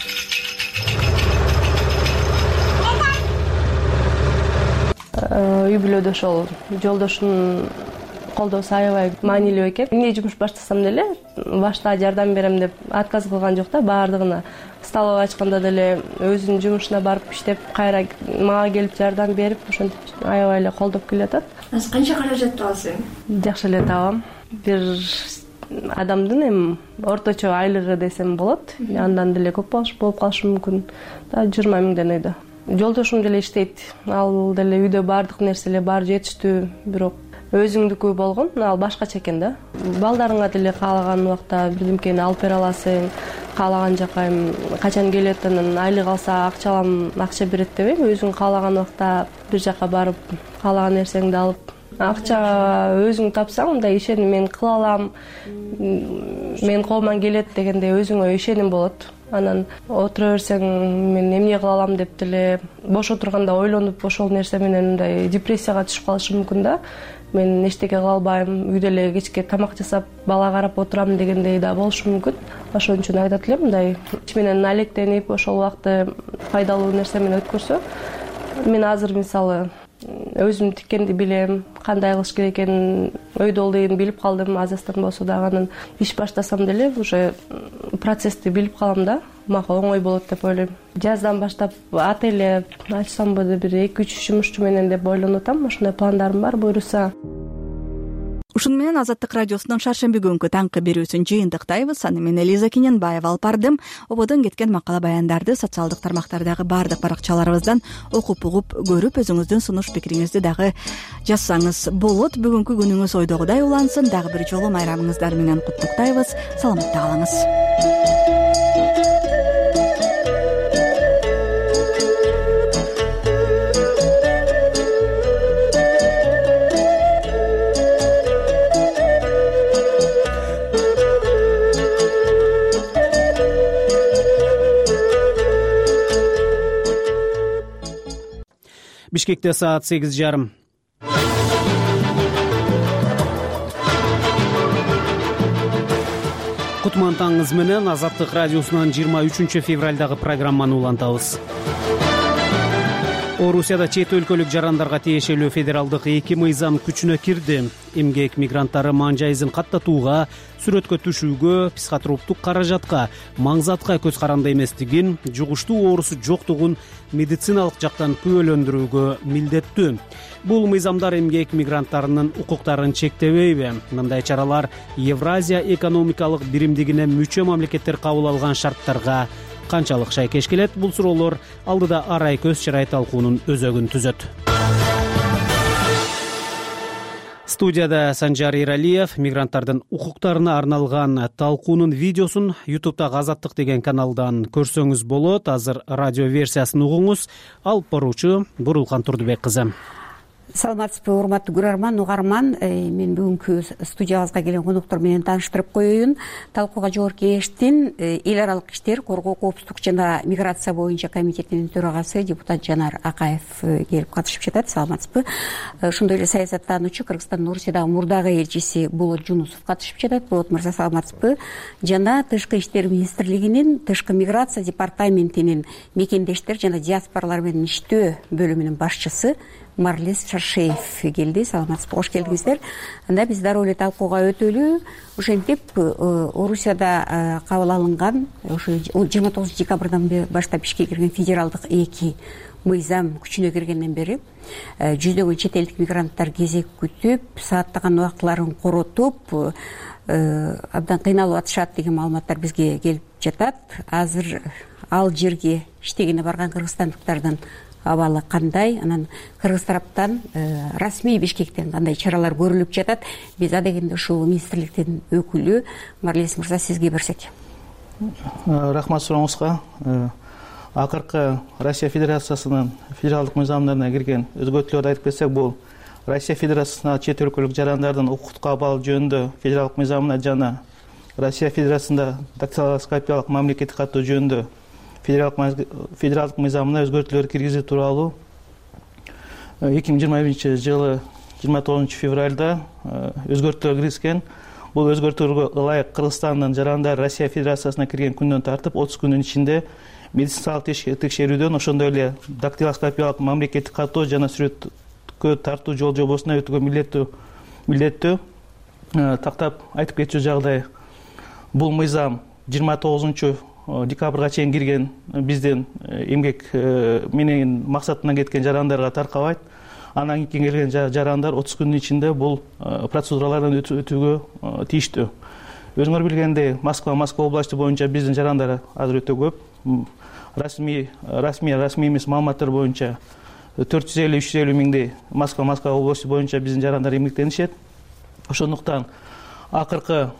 Үй бүлөдө ошол жолдошумдун колдоосу аябай маанилүү экен. Эмне жумуш баштасам деле, башта жардам берем деп отказ кылган жок да, баардыгына. Столовый ачканда деле өзүнүн жумушуна барып иштеп, кайра мага келип жардам берип, ошентип аябай эле колдоп келатат. Азыр канча каражат табасың? Жакшы эле табам. Бир адамдын эми орточо айлыгы десем болот. Андан деле көп болуп калышы мүмкүн. Да жыйырма миңден өйдө. Жолдошум деле иштейт. Ал деле үйдө баардык нерселер бар, жетиштүү, бирок өзүңдүкү болгон, ал башкача экен да. Балдарыңа деле каалаган убакта бирдемкени алып бере аласың, каалаган жака эми качан келет, анан айлык алса акча алам, акча берет деп эми өзүң каалаган убакта бир жака барып, каалаган нерсеңди алып, акча өзүң тапсаң, мындай ишеним, мен кыла алам, мен колуман келет дегенде өзүңө ишеним болот. анан отура берсең мен эмне кыла алам деп деле бош отурганда ойлонуп ошол нерсе менен мындай депрессияга түшүп калышым мүмкүн да. Мен эчтеке кыла албайм, үйдө эле кечке тамак жасап бала карап отурам дегендей да болушу мүмкүн. Ошон үчүн айтат элем мындай ич менен алектенип ошол убакытты пайдалуу нерсе менен өткөрсө. Мен азыр мисалы өзүм тиккенди билем, кандай кылыш керек экенин өйдө олдойн билип калдым. Азастан болсо дагы анан иш баштасам деле уже процессти билип калам да. Мага оңой болот деп ойлойм. Жаздан баштап ателье ачсамбы деп бир эки үч жумушчу менен деп ойлонуп атам. Ошондой пландарым бар буйруса. Ушуну менен Азаттык радиосунун шаршемби күнгү таңкы берүүсүн жыйынтыктайбыз. Аны мен Элиза Кененбаева алып бардым. Ободон кеткен макала баяндарды социалдык тармактардагы бардык баракчаларыбыздан окуп угуп көрүп, өзүңүздүн сунуш пикириңизди дагы жазсаңыз болот. Бүгүнкү күнүңүз ойдогудай улансын. Дагы бир жолу майрамыңыздар менен куттуктайбыз. Саламатта калыңыз. Бишкекте саат сегиз жарым. Кутман таңыңыз менен Азаттык радиосунан жыйырма үчүнчү февралдагы программаны улантабыз. Орусияда чет өлкөлүк жарандарга тиешелүү федералдык эки мыйзам күчүнө кирди. Эмгек мигранттары манжайызын каттатууга, сүрөткө түшүүгө, психотроптук каражатка, маңзатка көз каранды эместигин, жугуштуу оорусу жоктугун медициналык жактан күбөлөндүрүүгө милдеттүү. Бул мыйзамдар эмгек мигранттарынын укуктарын чектебейби? Мындай чаралар Евразия экономикалык биримдигине мүчө мамлекеттер кабыл алган шарттарга канчалык шайкеш келет? Бул суроолор алдыда арай көз чырай талкуунун өзөгүн түзөт. Студияда Санжар Иралиев. Мигранттардын укуктарына арналган талкуунун видеосун ютубтагы Азаттык деген каналдан көрсөңүз болот. Азыр радио версиясын угуңуз. Алып баруучу Бурулкан Турдубек кызы. Саламатсызбы, урматтуу көрөрман, угарман. Мен бүгүнкү студиябызга келген конуктор менен тааныштырып коеюн. Талкууга жогорку кеңештин эл аралык иштер, коргоо, коопсуздук жана миграция боюнча комитетинин төрагасы депутат Жанар Акаев келип катышып жатат. Саламатсызбы. Ошондой эле саясаттануучу Кыргызстандын Орусиядагы мурдагы элчиси Болот Жунусов катышып жатат. Болот мырза, саламатсызбы. Жана Тышкы иштер министрлигинин Тышкы миграция департаментинин мекендештер жана диаспоралар менен иштөө бөлүмүнүн башчысы Марлес Шаршеев келди. Саламатсызбы, кош келдиңиздер. Анда биз дароо эле талкууга өтөлү. Ошентип Орусияда кабыл алынган ошо жыйырма тогузунчу декабрдан баштап ишке кирген федералдык эки мыйзам күчүнө киргенден бери жүздөгөн чет элдик мигранттар кезек күтүп, сааттаган убактыларын коротуп, абдан кыйналып атышат деген маалыматтар бизге келип жатат. Азыр ал жерге иштегене барган кыргызстандыктардын абалы кандай? Анан кыргыз тараптан расмий Бишкектен кандай чаралар көрүлүп жатат? Биз адегенде ушул министрликтин өкүлү Марлес мырза сизге берсек. Рахмат сурооңузга. Акыркы Россия Федерациясынын федералдык мыйзамдарына кирген өзгөртүүлөрдү айтып кетсек, бул Россия Федерациясына чет өлкөлүк жарандардын укуктук абалы жөнүндө федералдык мыйзамына жана Россия Федерациясында дактилоскопиялык мамлекеттик каттоо жөнүндө федералдык мыйзамына өзгөртүүлөр киргизүү тууралуу эки миң жыйырма биринчи жылы жыйырма тогузунчу февралда өзгөртүүлөр киргизген. Бул өзгөртүүлөргө ылайык Кыргызстандын жарандары Россия Федерациясына кирген күндөн тартып отуз күндүн ичинде медициналык текшерүүдөн, ошондой эле дактилоскопиялык мамлекеттик каттоо жана сүрөткө тартуу жол жобосуна өтүүгө милдеттүү милдеттүү тактап айтып кетчү жагдай. Бул мыйзам жыйырма тогузунчу декабрга чейин кирген биздин эмгек менен максатына кеткен жарандарга таркабайт. Анан кийин келген жарандар отуз күндүн ичинде бул процедуралардан өтүүгө тийиштүү. Өзүңөр билгендей, Москва, Москва областы боюнча биздин жарандар азыр өтө көп. Расмий, расмий, расмий эмес маалыматтар боюнча төрт жүз элүү үч жүз элүү миңдей Москва, Москва областы боюнча биздин жарандар эмгектенишет. Ошондуктан акыркы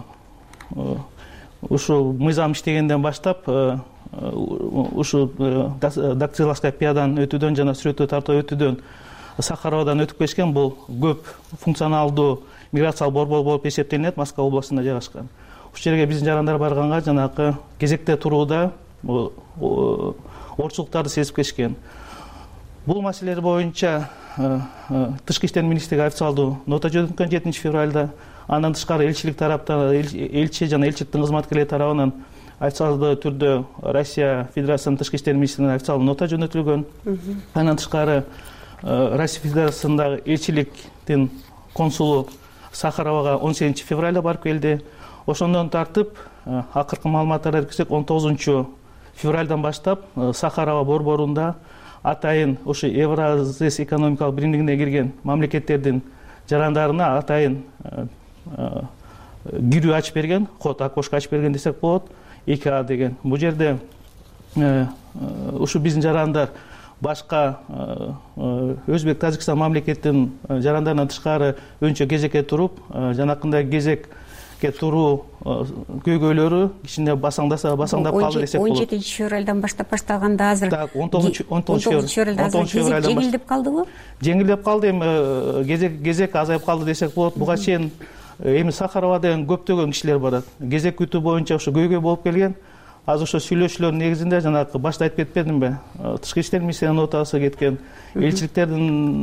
ушул мыйзам иштегенден баштап ушул дактилоскопиядан өтүүдөн жана сүрөткө тартуу өтүүдөн Сахаровадан өтүп кеткен. Бул көп функционалдуу миграциялык борбор болуп эсептелинет, Москва областында жайгашкан. ушул жерге биздин жарандар барганга жанагы кезекте турууда ортчулуктарды сезип кетишкен. Бул маселелер боюнча Тышкы иштер министрлиги официалдуу нота жөнөткөн жетинчи февралда. Андан тышкары элчилик тараптан элчи жана элчиликтин кызматкерлери тарабынан официалдуу түрдө Россия Федерациясынын тышкы иштер министрлигине официалдуу нота жөнөтүлгөн. Андан тышкары Россия Федерациясындагы элчиликтин консулу Сахаровага он сегизинчи февралда барып келди. Ошондон тартып акыркы маалыматтарга келсек он тогузунчу февралдан баштап Сахарова борборунда атайын ошо Евразес экономикалык биримдигине кирген мамлекеттердин жарандарына атайын кирүү ачып берген, код окошко ачып берген десек болот, эки а деген. Бул жерде ушу биздин жарандар башка Өзбек, Тажикстан мамлекеттин жарандарынан тышкары өнчө кезекке туруп, жанакындай кезекке туруу көйгөйлөрү кичине басаңдаса басаңдап калды десек болот. он жетинчи февралдан баштап башталганда азыр так он тогузунчу февралда жеңилдеп калдыбы? Жеңилдеп калды, эми кезек кезек азайып калды десек болот. Буга чейин эми Сахарова деген көптөгөн кишилер барат. Кезек күтүү боюнча ошо көйгөй болуп келген. Азыр ошо сүйлөшүүлөрдүн негизинде жанагы башта айтып кетпедимби? Тышкы иштер министринин нотасы кеткен, элчиликтердин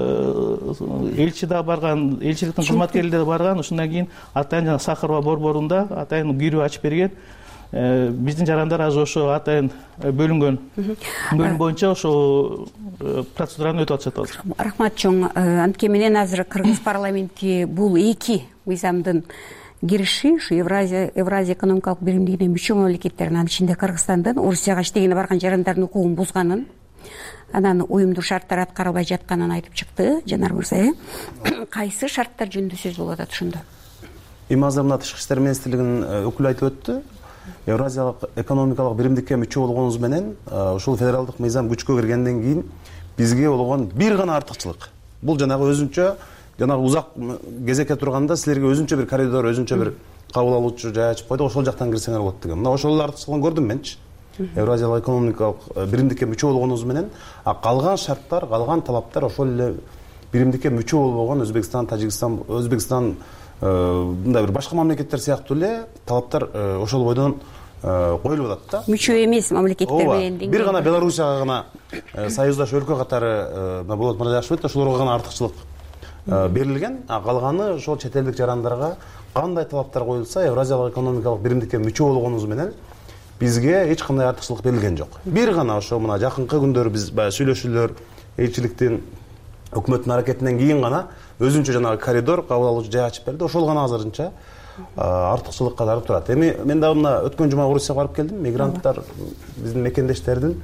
элчи да барган, элчиликтин кызматкерлери да барган. Ошондон кийин атайын жана Сахарова борборунда атайын кирүү ачып берген. Биздин жарандар азыр ошо атайын бөлүнгөн бөлүм боюнча ошо процедураны өтүп атышат азыр. Рахмат чоң. Анткени менен азыр Кыргыз парламенти бул эки мыйзамдын кириши ушу Евразия Евразия экономикалык биримдигине мүчө мамлекеттердин, анын ичинде Кыргызстандын Орусияга иштегени барган жарандардын укугун бузганын, анан уюмдук шарттар аткарылбай жатканын айтып чыкты. Жанар мырза, кайсы шарттар жөнүндө сөз болуп атат ошондо? Эми азыр мына Тышкы иштер министрлигинин өкүлү айтып өттү. Евразиялык экономикалык биримдикке мүчө болгонубуз менен ушул федералдык мыйзам күчкө киргенден кийин бизге болгон бир гана артыкчылык. Бул жанагы өзүнчө жанагы узак кезекке турганда силерге өзүнчө бир коридор, өзүнчө бир кабыл алуучу жай ачып койдук, ошол жактан кирсеңер болот деген. Мына ошол артыкчылыгын көрдүм менчи. Евразиялык экономикалык биримдикке мүчө болгонубуз менен, а калган шарттар, калган талаптар ошол эле биримдикке мүчө болбогон Өзбекстан, Тажикстан, Өзбекстан мындай бир башка мамлекеттер сыяктуу эле талаптар ошол бойдон коюлуп атат да. Мүчө эмес мамлекеттер менен бир гана Белоруссияга гана союздаш өлкө катары Болот мырза жакшы билет, ошолорго гана артыкчылык берилген, а калганы ошол чет элдик жарандарга кандай талаптар коюлса, Евразиялык экономикалык биримдикке мүчө болгонубуз менен бизге эч кандай артыкчылык берилген жок. Бир гана ошо мына жакынкы күндөрү биз баягы сүйлөшүүлөр, элчиликтин өкмөттүн аракетинен кийин гана өзүнчө жанагы коридор, кабыл алуучу жай ачып берди. Ошол гана азырынча артыкчылык катары турат. Эми мен дагы мына өткөн жума Орусияга барып келдим. Мигранттар биздин мекендештердин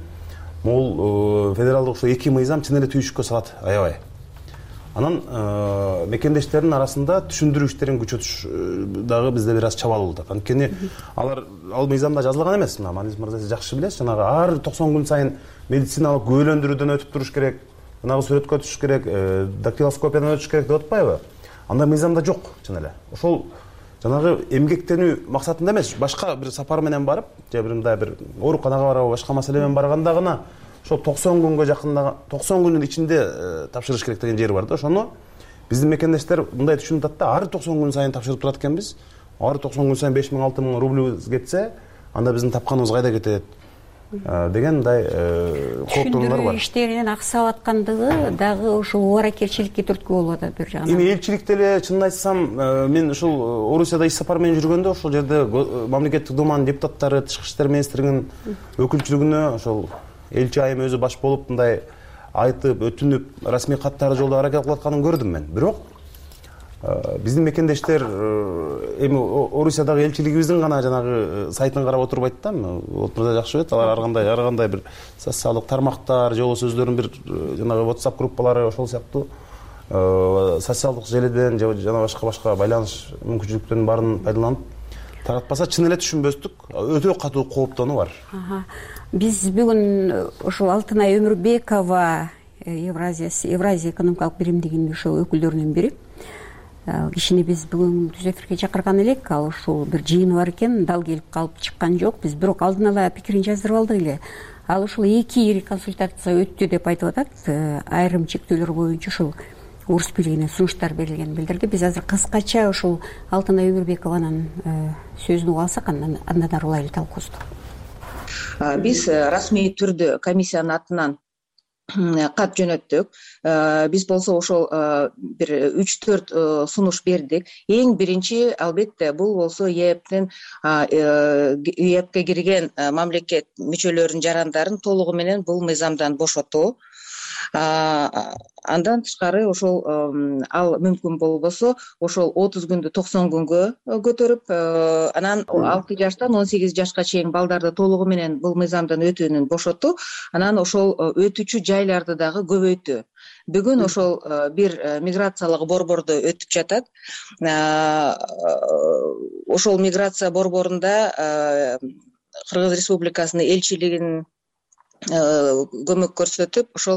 могул федералдык ошо эки мыйзам чын эле түйүшүккө салат аябай. Анан мекендештердин арасында түшүндүрүү иштерин күчөтүш дагы бизде бир аз чабалып атат. Анткени алар ал мыйзамда жазылган эмес. Мына Манис мырза сиз жакшы билесиз, жанагы ар токсон күн сайын медициналык күбөлөндүрүүдөн өтүп туруш керек, жанагы сүрөткө түшүш керек, дактилоскопиядан өтүш керек деп атпайбы? Андай мыйзамда жок чын эле. Ошол жанагы эмгектенүү максатында эмес, башка бир сапар менен барып, же бир мындай бир ооруканага барабы, башка маселе менен барганда гана ошол токсон күнгө жакындаган токсон күндүн ичинде тапшырыш керек деген жери бар да. Ошону биздин мекендештер мындай түшүнүп атат да, ар токсон күн сайын тапшырып турат экенбиз. Ар токсон күн сайын беш миң алты миң рубльбиз кетсе, анда биздин тапканыбыз кайда кетет деген мындай кооптонуулар бар. Түшүндүрүү иштеринен аксап аткандыгы дагы ушул убаракерчиликке түрткү болуп атат бир жагынан. Эми элчиликте эле чынын айтсам, мен ушул Орусияда иш сапар менен жүргөндө ошол жерде мамлекеттик думанын депутаттары, Тышкы иштер министрлигинин өкүлчүлүгүнө ошол элчи айым өзү баш болуп мындай айтып, өтүнүп, расмий каттарды жолдоого аракет кылып атканын көрдүм мен. Бирок биздин мекендештер эми Орусиядагы элчилигибиздин гана жанагы сайтын карап отурбайт да. Болот мырза жакшы билет, алар ар кандай ар кандай бир социалдык тармактар, же болбосо өздөрүнүн бир жанагы WhatsApp группалары ошол сыяктуу социалдык желеден же жана башка башка байланыш мүмкүнчүлүктөрүнүн баарын пайдаланып таратпаса чын эле түшүнбөстүк, өтө катуу кооптонуу бар. Биз бүгүн ушул Алтынай Өмүрбекова Евразия Евразия экономикалык биримдигинин ошо өкүлдөрүнүн бири. Кишини биз бүгүн түз эфирге чакырган элек, ал ушул бир жыйыны бар экен, дал келип калып чыккан жок. Биз бирок алдын ала пикирин жаздырып алдык эле. Ал ушул эки ири консультация өттү деп айтып атат. Айрым чектөөлөр боюнча ушул орус бийлигине сунуштар берилгенин билдирди. Биз азыр кыскача ушул Алтынай Өмүрбекованын сөзүн угуп алсак, андан андан ары улайлы талкуубузду. Биз расмий түрдө комиссиянын атынан кат жөнөттүк. Биз болсо ошол бир үч төрт сунуш бердик. Эң биринчи албетте бул болсо ЕЭПтин ЕЭПке кирген мамлекет мүчөлөрүнүн жарандарын толугу менен бул мыйзамдан бошотуу. Андан тышкары ошол ал мүмкүн болбосо ошол отуз күндү токсон күнгө көтөрүп, анан алты жаштан он сегиз жашка чейин балдарды толугу менен бул мыйзамдан өтүүнүн бошотуу, анан ошол өтүүчү жайларды дагы көбөйтүү. Бүгүн ошол бир миграциялык борбордо өтүп жатат. Ошол миграция борборунда Кыргыз Республикасынын элчилигинин көмөк көрсөтүп, ошол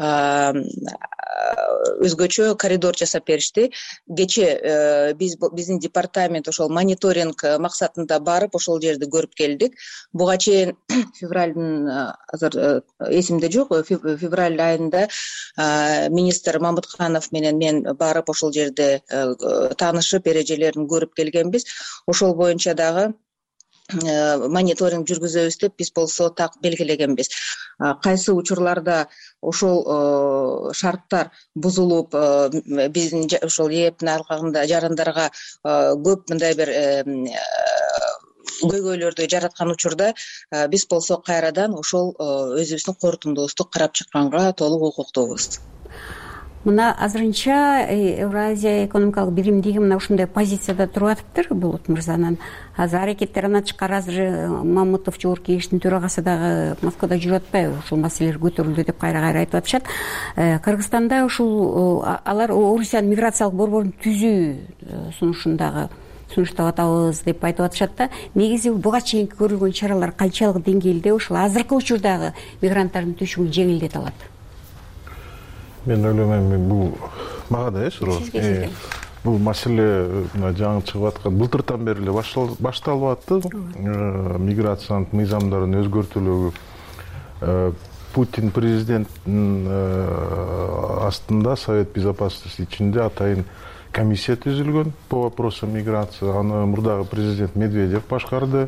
өзгөчө коридор жасап беришти. Кече биз биздин департамент ошол мониторинг максатында барып, ошол жерди көрүп келдик. Буга чейин февралдын азыр эсимде жок, февраль айында министр Мамытканов менен мен барып ошол жерде таанышып, эрежелерин көрүп келгенбиз. Ошол боюнча дагы мониторинг жүргүзөбүз деп биз болсо так белгилегенбиз. Кайсы учурларда ошол шарттар бузулуп, биздин ошол ЕЭПтин алкагында жарандарга көп мындай бир көйгөйлөрдү жараткан учурда биз болсо кайрадан ошол өзүбүздүн корутундубузду карап чыкканга толук укуктуубуз. Мына азырынча Евразия экономикалык биримдиги мына ушундай позицияда туруп атыптыр Болот мырзанын. Азыр аракеттер андан тышкары азыр Мамытов жогорку кеңештин төрагасы дагы Москвада жүрүп атпайбы? Ушул маселелер көтөрүлдү деп кайра-кайра айтып атышат. Кыргызстанда ушул алар Орусиянын миграциялык борборун түзүү сунушундагы сунуштап атабыз деп айтып атышат да. Негизи буга чейин көрүлгөн чаралар канчалык деңгээлде ушул азыркы учурдагы мигранттардын түшүгүн жеңилдете алат? Мен ойлойм, бул мага да э суроо. Бул маселе мына жаңы чыгып аткан былтыртан бери эле башталып атты. Миграциянын мыйзамдарын өзгөртүүлүгү Путин президенттин астында Совет Безопасности ичинде атайын комиссия түзүлгөн по вопросам миграции. Аны мурдагы президент Медведев башкарды.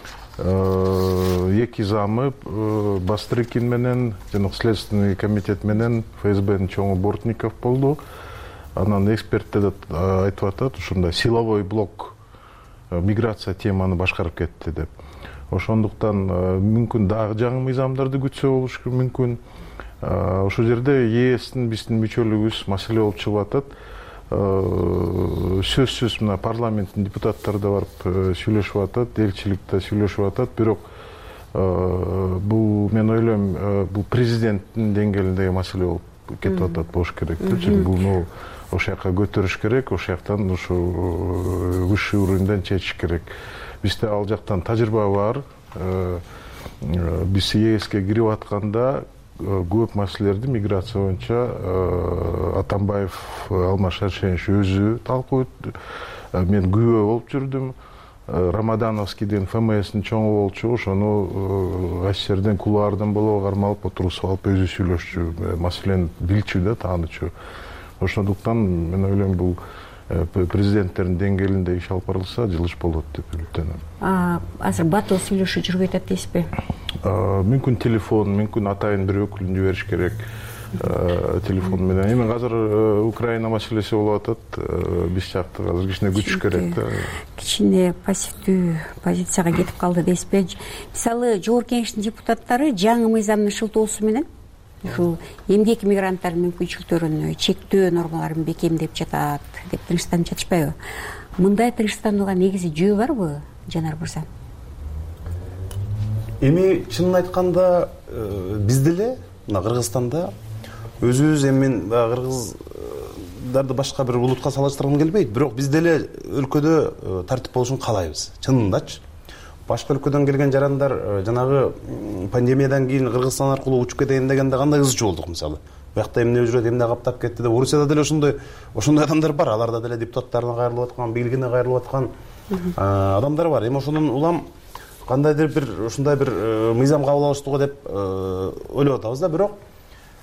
Эки замы Бастрыкин менен жана Следственный комитет менен ФСБнин чоңу Бортников болду. Анан эксперттер айтып атат, ушундай силовой блок миграция теманы башкарып кетти деп. Ошондуктан мүмкүн дагы жаңы мыйзамдарды күтсө болуш мүмкүн. Ошол жерде ЕСтин биздин мүчөлүгүбүз маселе болуп чыгып атат. Сөзсүз мына парламенттин депутаттары да барып сүйлөшүп атат, элчиликте сүйлөшүп атат. Бирок бул мен ойлойм, бул президенттин деңгээлиндеги маселе болуп кетип атат болуш керек. Чүнкү буну ошол жака көтөрүш керек, ошол жактан ушу высший уровеньден чечиш керек. Бизде ал жактан тажрыйба бар. Биз ЕСке кирип атканда көп маселелерди миграция боюнча Атамбаев Алмаз Шаршенович өзү талкуу этти. Мен күбө болуп жүрдүм. Рамадановский деген ФМСтин чоңу болчу, ошону ассерден кулуардан болобу кармалып отургузуп алып өзү сүйлөшчү, маселени билчү да, таанычу. Ошондуктан мен ойлойм, бул президенттердин деңгээлинде иш алып барылса жылыш болот деп үмүттөнөм. Азыр батыл сүйлөшүү жүрүп атат дейсизби? Мүмкүн телефон, мүмкүн атайын бир өкүлүн жибериш керек. Телефон менен. Эми азыр Украина маселеси болуп атат. Биз жакты азыр кичине күтүш керек да. Кичине пассивдүү позицияга кетип калды дейсизби? Мисалы, жогорку кеңештин депутаттары жаңы мыйзамдын шылтоосу менен ушул эмгек мигранттардын мүмкүнчүлүктөрүн чектөө нормаларын бекемдеп жатат деп тынчтанып жатышпайбы? Мындай тынчтанууга негизи жөө барбы, Жанар мырза? Эми чынын айтканда биз деле мына Кыргызстанда өзүбүз эми мен кыргыздарды башка бир улутка салыштыргым келбейт, бирок биз деле өлкөдө тартип болушун каалайбыз. Чынындачы. Башка өлкөдөн келген жарандар жанагы пандемиядан кийин Кыргызстан аркылуу учуп кетейин дегенде кандай ызы болдук мисалы. Буякта эмне жүрөт, эмне каптап кетти деп. Орусияда деле ошондой ошондой адамдар бар. Аларда деле депутаттарына кайрылып аткан, бийлигине кайрылып аткан адамдар бар. Эми ошонун улам кандайдыр бир ушундай бир мыйзам кабыл алыштыгы деп ойлоп атабыз да, бирок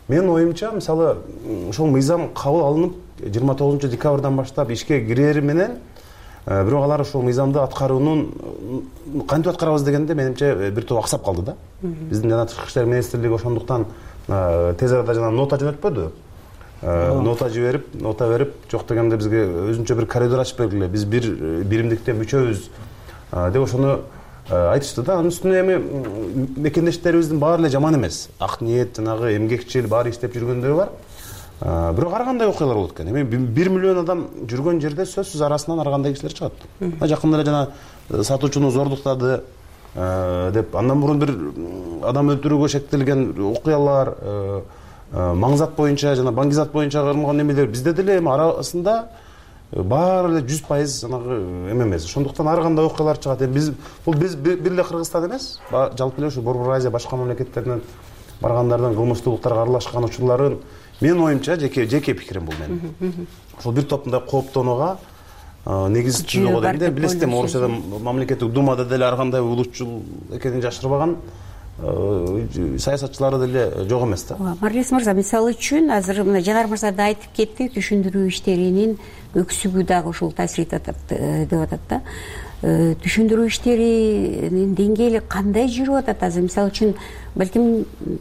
менин оюмча мисалы ушул мыйзам кабыл алынып жыйырма тогузунчу декабрдан баштап ишке кирери менен бирок алар ушул мыйзамды аткаруунун кантип аткарабыз дегенде менимче бир топ аксап калды да. Биздин жана тышкы иштер министрлиги ошондуктан тез арада жана нота жөнөтпөдү. Нота жиберип, нота берип, жок дегенде бизге өзүнчө бир коридор ачып бергиле. Биз бир биримдиктен мүчөбүз деп ошону айтышты да. Анын үстүнө эми мекендештерибиздин баары эле жаман эмес. Ак ниет, жанагы эмгекчил, баары иштеп жүргөндөр бар. Бирок ар кандай окуялар болот экен. Эми бир миллион адам жүргөн жерде сөзсүз арасынан ар кандай кишилер чыгат. Жакында эле жана сатуучуну зордуктады деп, андан мурун бир адам өлтүрүүгө шектелген окуялар, маңзат боюнча жана баңгизат боюнча кылынган эмелер бизде деле эми арасында баары эле жүз пайыз жанагы эме эмес. Ошондуктан ар кандай окуялар чыгат. Эми биз бул биз бир эле Кыргызстан эмес, жалпы эле ушу Борбор Азия башка мамлекеттеринен баргандардын кылмыштуулуктарга аралашкан учурларын менин оюмча жеке жеке пикирим бул менин. Ошол бир топ мындай кооптонууга негиз түзүүгө дегенде билесиз, Орусияда мамлекеттик думада деле ар кандай улутчул экенин жашырбаган саясатчылары деле жок эмес да. Марлес мырза, мисалы үчүн азыр мына Жанар мырза да айтып кетти, түшүндүрүү иштеринин өксүгү дагы ушул таасир этет деп атат да. Түшүндүрүү иштеринин деңгээли кандай жүрүп атат азыр? Мисалы үчүн балким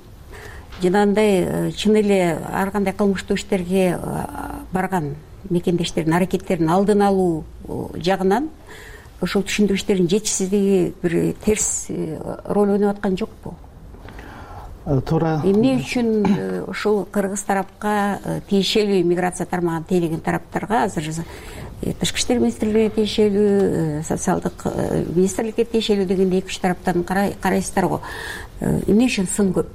жанагындай чын эле ар кандай кылмыштуу иштерге барган мекендештердин аракеттерин алдын алуу жагынан ошол түшүндүрүү иштеринин жетишсиздиги бир терс роль ойноп аткан жокпу? Туура. Эмне үчүн ушул кыргыз тарапка тиешелүү миграция тармагын тейлеген тараптарга азыр тышкы иштер министрлигине тиешелүү, социалдык министрликке тиешелүү дегенде эки үч тараптан карайсыздар го. Эмне үчүн сын көп?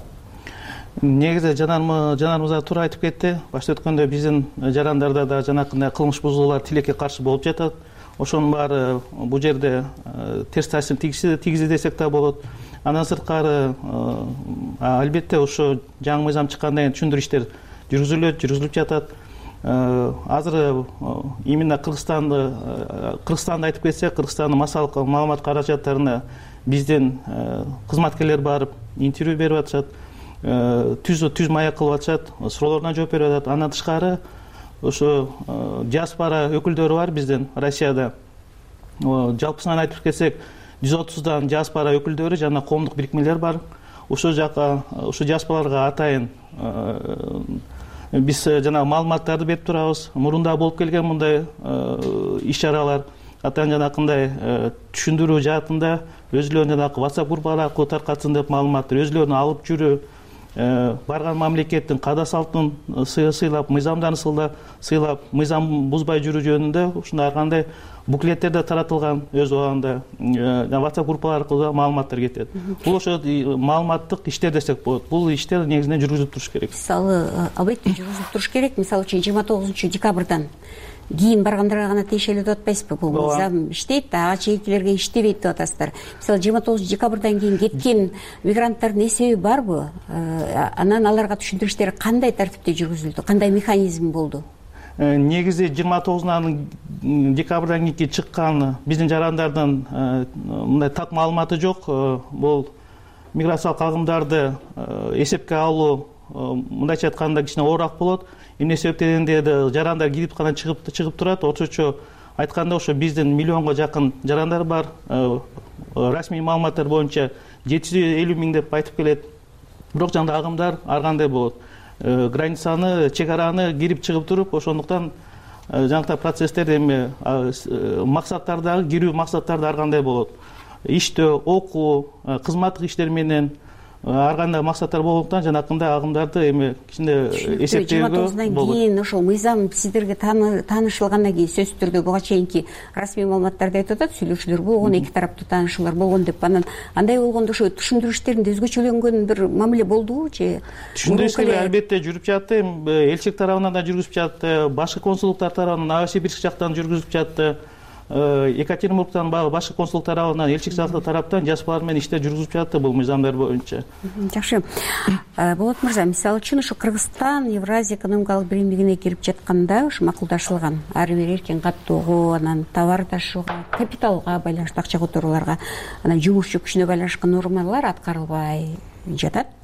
Негизи Жанар мырза туура айтып кетти. Башта өткөндө биздин жарандарда да жанакындай кылмыш бузуулар тилекке каршы болуп жатат. Ошонун баары бул жерде терс таасир тийгизди десек да болот. Андан сырткары албетте ошо жаңы мыйзам чыккандан кийин түшүндүрүү иштер жүргүзүлөт, жүргүзүлүп жатат. Азыр именно Кыргызстанды Кыргызстанды айтып кетсек, Кыргызстандын массалык маалымат каражаттарына биздин кызматкерлер барып интервью берип атышат. Түз түз маяк кылып атышат, суроолоруна жооп берип атат. Андан тышкары ошо диаспора өкүлдөрү бар биздин Россияда. Жалпысынан айтып кетсек, жүз отуздан диаспора өкүлдөрү жана коомдук бирикмелер бар. Ошол жака, ошо диаспораларга атайын биз жана маалыматтарды берип турабыз. Мурунда болуп келген мындай иш-чаралар атайын жанакындай түшүндүрүү жаатында өзүлөрүнүн жанагы WhatsApp группалар аркылуу таркатсын деп маалыматтар өзүлөрүнө алып жүрүү, барган мамлекеттин каада салтын сыйлап, мыйзамдарын сыйлап, мыйзам бузбай жүрүү жөнүндө ушундай ар кандай буклеттер да таратылган өз убагында WhatsApp группалар аркылуу маалыматтар кетет. Бул ошо маалыматтык иштер десек болот. Бул иштер негизинен жүргүзүлүп туруш керек. Мисалы, албетте жүргүзүлүп туруш керек. Мисалы үчүн жыйырма тогузунчу декабрдан кийин баргандарга гана тиешелүү деп атпайсызбы? Бул мыйзам иштейт, ага чейинкилерге иштебейт деп атасыздар. Мисалы, жыйырма тогузунчу декабрдан кийин кеткен мигранттардын эсеби барбы? Анан аларга түшүндүрүү иштери кандай тартипте жүргүзүлдү? Кандай механизм болду? Негизи жыйырма тогузунан декабрдан кийинки чыккан биздин жарандардын мындай так маалыматы жок. Бул миграциялык агымдарды эсепке алуу мындайча айтканда кичине оорураак болот. Эмне себептен дегенде жарандар кирип гана чыгып чыгып турат. Ошочо айтканда ошо биздин миллионго жакын жарандар бар. Расмий маалыматтар боюнча жети жүз элүү миң деп айтып келет. Бирок жана агымдар ар кандай болот. Границаны, чек араны кирип чыгып туруп, ошондуктан жанактай процесстер эми максаттардагы кирүү максаттарды ар кандай болот. Иштөө, окуу, кызматтык иштер менен ар кандай максаттар болгондуктан жанакындай агымдарды эми кичине эсептөөгө болот. жыйырма тогузунан кийин ошол мыйзам сиздерге таанышылгандан кийин сөзсүз түрдө буга чейинки расмий маалыматтарды айтып атат, сүйлөшүүлөр болгон, эки тараптуу таанышуулар болгон деп. Анан андай болгондо ошо түшүндүрүү иштеринде өзгөчөлөнгөн бир мамиле болдубу же? Түшүндүрүү иштери албетте жүрүп жатты. Элчилик тарабынан да жүргүзүп жатты, башкы консулдуктар тарабынан, Новосибирск жактан жүргүзүп жатты. Екатеринбургтан багы башкы консулдук тарабынан, элчилик тараптан диаспора менен иштер жүргүзүп жатты бул мыйзамдар боюнча. Жакшы. Болот мырза, мисалы үчүн ушу Кыргызстан Евразия экономикалык биримдигине кирип жатканда ушу макулдашылган ар бир эркин каттоого, анан товар ташууга, капиталга байланыштуу акча которууларга, анан жумушчу күчүнө байланышкан нормалар аткарылбай жатат.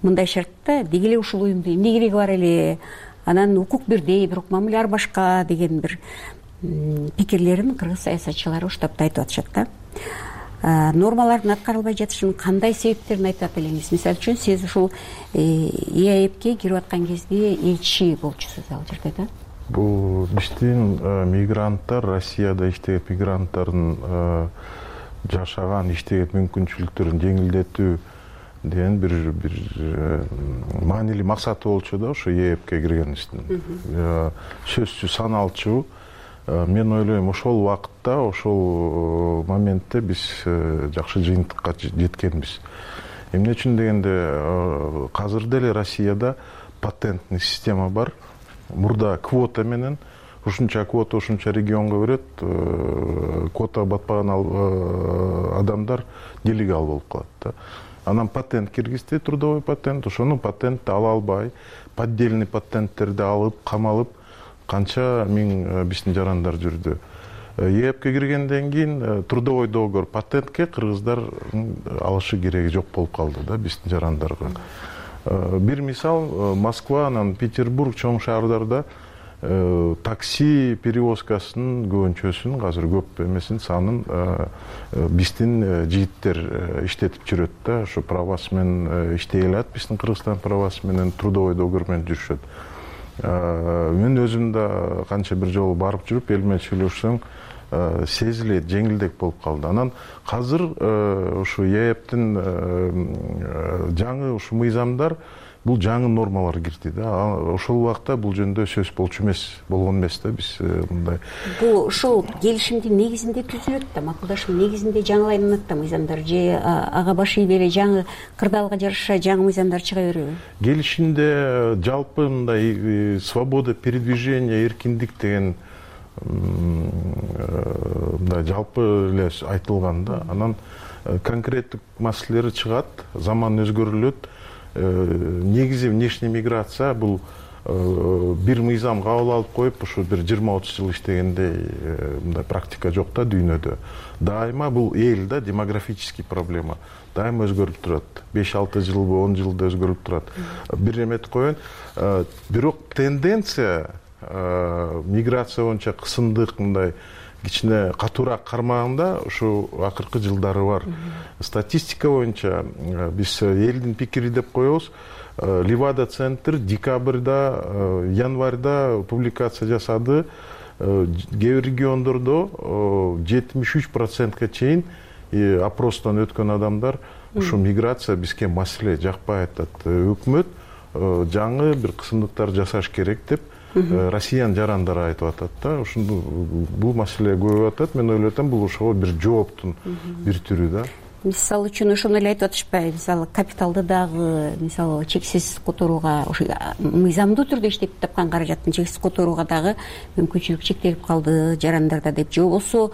мындай шартта деги эле ушул уюмду эмне кереги бар эле, анан укук бирдей, бирок мамиле ар башка деген бир пикирлерин кыргыз саясатчылары уштап айтып атышат да. Нормалардын аткарылбай жатышынын кандай себептерин айтып элеңиз? Мисалы үчүн сиз ушул ЕАЭПке кирип аткан кезде элчи болчусуз ал жерде да. Бул биздин мигранттар, Россияда иштеген мигранттардын жашаган, иштеген мүмкүнчүлүктөрүн жеңилдетүү деген бир бир маанилүү максаты болчу да ошо ЕАЭПке киргенибиздин. Сөзсүз саналчу. Мен ойлойм, ошол убакытта, ошол моментте биз жакшы жыйынтыкка жеткенбиз. Эмне үчүн дегенде, азыр деле Россияда патентный система бар. Мурда квота менен ушунча квота ушунча регионго берет, квота батпаган адамдар нелегал болуп калат да. Анан патент киргизди, трудовой патент, ошону патентти ала албай, поддельный патенттерди алып, камалып, канча миң биздин жарандар жүрдү. ЕАЭПке киргенден кийин трудовой договор патентке кыргыздар алышы кереги жок болуп калды да биздин жарандарга. Бир мисал, Москва, анан Петербург, чоң шаардарда такси перевозкасынын көбүнчөсүн, азыр көп эмесин санын биздин жигиттер иштетип жүрөт да. Ошо правасы менен иштей алат, биздин Кыргызстан правасы менен трудовой договор менен жүрүшөт. Мен өзүм да канча бир жолу барып жүрүп, эл менен сүйлөшсөм, сезилет, жеңилдек болуп калды. Анан азыр ушу ЕАЭПтин жаңы ушу мыйзамдар, бул жаңы нормалар кирди да. Ошол убакта бул жөнүндө сөз болчу эмес, болгон эмес да биз мындай. Бул ошол келишимдин негизинде түзүлөт да, макулдашуу негизинде жаңыланат да мыйзамдар, же ага баш ийип эле жаңы кырдаалга жараша жаңы мыйзамдар чыга береби? Келишимде жалпы мындай свобода передвижения, эркиндик деген мындай жалпы эле айтылган да. Анан конкреттик маселелери чыгат, заман өзгөрүлөт. Негизи внешний миграция бул бир мыйзам кабыл алып коюп, ушу бир жыйырма отуз жыл иштегендей мындай практика жок да дүйнөдө. Дайыма бул эл да, демографический проблема. Дайыма өзгөрүп турат. беш алты жылбы, он жылда өзгөрүп турат. Бир эметип коеюн, бирок тенденция миграция боюнча кысымдык мындай кичине катуураак кармаганда ушу акыркы жылдары бар. Статистика боюнча биз элдин пикири деп коебуз. Левада центр декабрда, январда публикация жасады. Кээ бир региондордо жетимиш үч процентке чейин опростон өткөн адамдар ушу миграция бизге маселе, жакпай атат. Өкмөт жаңы бир кысымдыктар жасаш керек деп Россиян жарандары айтып атат да. Ушунду бул маселе көбөйүп атат. Мен ойлойт атам, бул ошого бир жооптун бир түрү да. Мисалы үчүн ошону эле айтып атышпайбы? Мисалы капиталды дагы, мисалы чексиз которууга, ошо мыйзамдуу түрдө иштеп тапкан каражаттын чексиз которууга дагы мүмкүнчүлүк чектелип калды жарандарда деп, же болбосо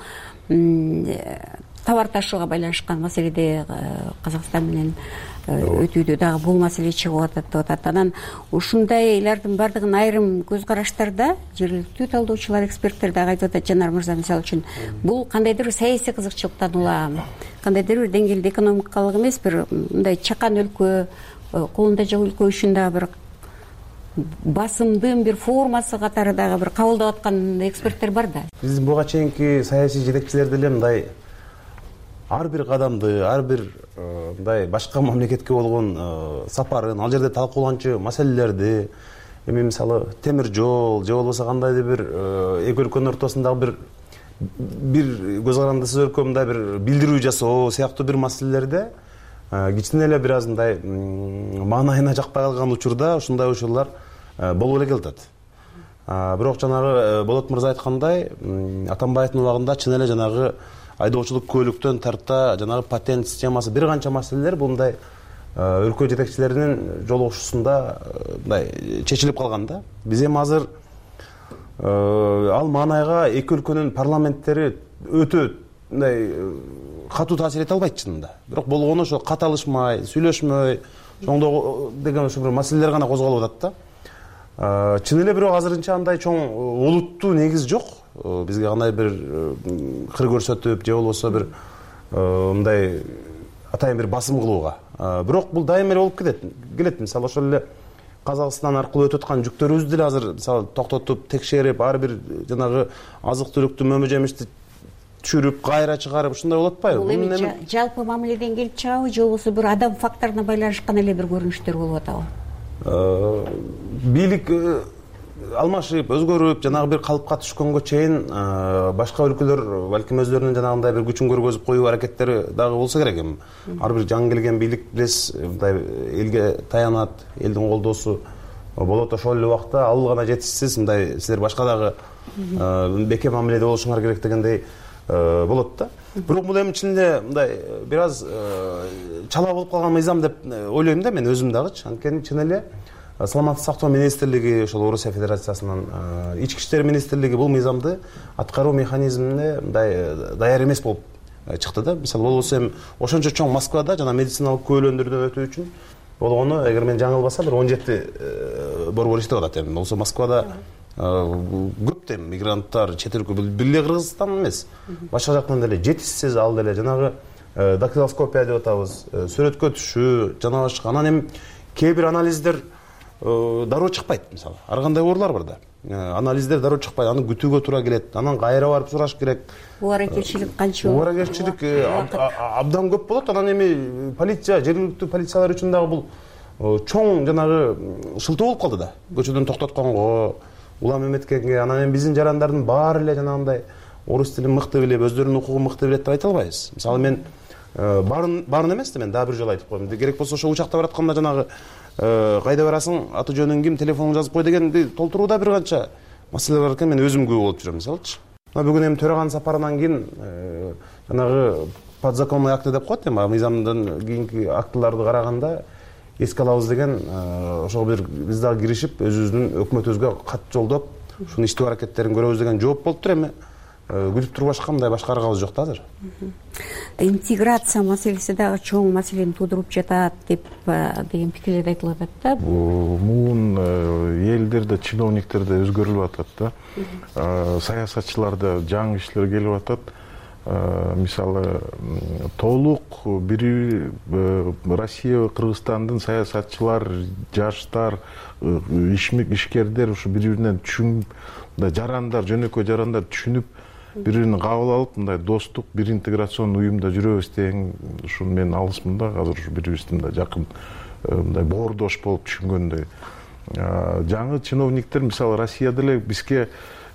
товар ташууга байланышкан маселеде Казакстан менен өтүүдө дагы бул маселе чыгып атат деп атат. Анан ушундайлардын бардыгын айрым көз караштарда жергиликтүү талдоочулар, эксперттер дагы айтып атат. Жанар мырза, мисалы үчүн бул кандайдыр саясий кызыкчылыктан улам, кандайдыр бир деңгээлде экономикалык эмес, бир мындай чакан өлкө, колунда жок өлкө үчүн дагы бир басымдын бир формасы катары дагы бир кабылдап аткан эксперттер бар да. Биздин буга чейинки саясий жетекчилер деле мындай ар бир кадамды, ар бир мындай башка мамлекетке болгон сапарын, ал жерде талкууланчу маселелерди, эми мисалы темир жол же болбосо кандайдыр бир эки өлкөнүн ортосундагы бир бир көз карандысыз өлкөмүндай бир билдирүү жасоо сыяктуу бир маселелерде кичине эле бир аз мындай маанайына жакпай калган учурда ушундай учурлар болуп эле келатат. Бирок жанагы Болот мырза айткандай, Атамбаевдин убагында чын эле жанагы айдоочулук көлүктөн тарта жанагы патент системасы, бир канча маселелер бул мындай өлкө жетекчилеринин жолугушуусунда мындай чечилип калган да. Биз эми азыр ал маанайга эки өлкөнүн парламенттери өтө мындай катуу таасир эте албайт чынында. Бирок болгону ошо кат алышмай, сүйлөшмөй, чоңдоо деген ошо бир маселелер гана козголуп атат да. Чын эле бирок азырынча андай чоң олуттуу негиз жок. Бизге кандай бир кыр көрсөтүп же болбосо бир мындай атайын бир басым кылууга бирок бул дайыма эле болуп кетет келет мисалы ошол эле Казакстан аркылуу өтүп аткан жүктөрүбүздү деле азыр мисалы токтотуп текшерип ар бир жанагы азык түлүктү мөмө жемишти түшүрүп кайра чыгарып ушундай болуп атпайбы? Бул эми жалпы мамиледен келип чыгабы же болбосо бир адам факторуна байланышкан эле бир көрүнүштөр болуп атабы? Бийлик алмашып өзгөрүп жанагы бир калыпка түшкөнгө чейин башка өлкөлөр балким өздөрүнүн жанагындай бир күчүн көргөзүп коюу аракеттери дагы болсо керек эми ар бир жаңы келген бийлик билесиз мындай элге таянат, элдин колдоосу болот, ошол эле убакта ал гана жетишсиз мындай силер башка дагы бекем мамиледе болушуңар керек дегендей болот да. Бирок бул эми ичинде мындай бир аз чала болуп калган мыйзам деп ойлойм да мен өзүм дагычы. Анткени чын эле Саламаттык сактоо министрлиги ошол Орусия Федерациясынын ички иштер министрлиги бул мыйзамды аткаруу механизмине мындай даяр эмес болуп чыкты да. Мисалы болбосо эми ошончо чоң Москвада жана медициналык күбөлөндөрдөн өтүү үчүн болгону эгер мен жаңылбасам бир он жети борбор иштеп атат эми. Болсо Москвада көп да мигранттар чет өлкө бир эле Кыргызстан эмес. Башка жактан деле жетишсиз ал деле жанагы дактилоскопия деп атабыз, сүрөткө түшүү жана башка. Анан эми кээ бир анализдер дароо чыкпайт мисалы. Ар кандай оорулар бар да. Анализдер дароо чыкпайт, аны күтүүгө туура келет. Анан кайра барып сураш керек. Убаракерчилик канча? Убаракерчилик абдан көп болот. Анан эми полиция, жергиликтүү полициялар үчүн дагы бул чоң жанагы шылтоо болуп калды да. Көчөдөн токтотконго, улам эметкенге, анан эми биздин жарандардын баары эле жанагындай орус тилин мыкты билип, өздөрүнүн укугун мыкты билет деп айта албайбыз. Мисалы мен барын барын эмес да мен дагы бир жолу айтып коем. Керек болсо ошо учакта баратканда жанагы кайда барасың, аты жөнүң ким, телефонуңду жазып кой дегенди толтурууда бир канча маселе бар экен, мен өзүм күбө болуп жүрөм мисалычы. Мына бүгүн эми төраган сапарынан кийин жанагы подзаконный акты деп коет эми мыйзамдын кийинки актыларды караганда эске алабыз деген ошого бир биз дагы киришип өзүбүздүн өкмөтүбүзгө кат жолдоп ушунун иштөө аракеттерин көрөбүз деген жооп болуптур. Эми күтүп турбашка мындай башка аргабыз жок да азыр. Интеграция маселеси дагы чоң маселени туудуруп жатат деп деген пикирлер айтылып атат да. Муун элдерде чиновниктерде өзгөрүлүп атат да. Саясатчыларда жаңы кишилер келип атат. Мисалы толук бири Россия, Кыргызстандын саясатчылар, жаштар, ишмер-ишкерлер ушу бири-биринен түшүнүп, жарандар, жөнөкөй жарандар түшүнүп, бири-бирин кабыл алып, мындай достук, бир интеграционный уюмда жүрөбүз деген ушуну мен алысмын да, азыр ушу бири-бирибиздин да жакын мындай боордош болуп түшүнгөндөй. Жаңы чиновниктер мисалы Россияда эле бизге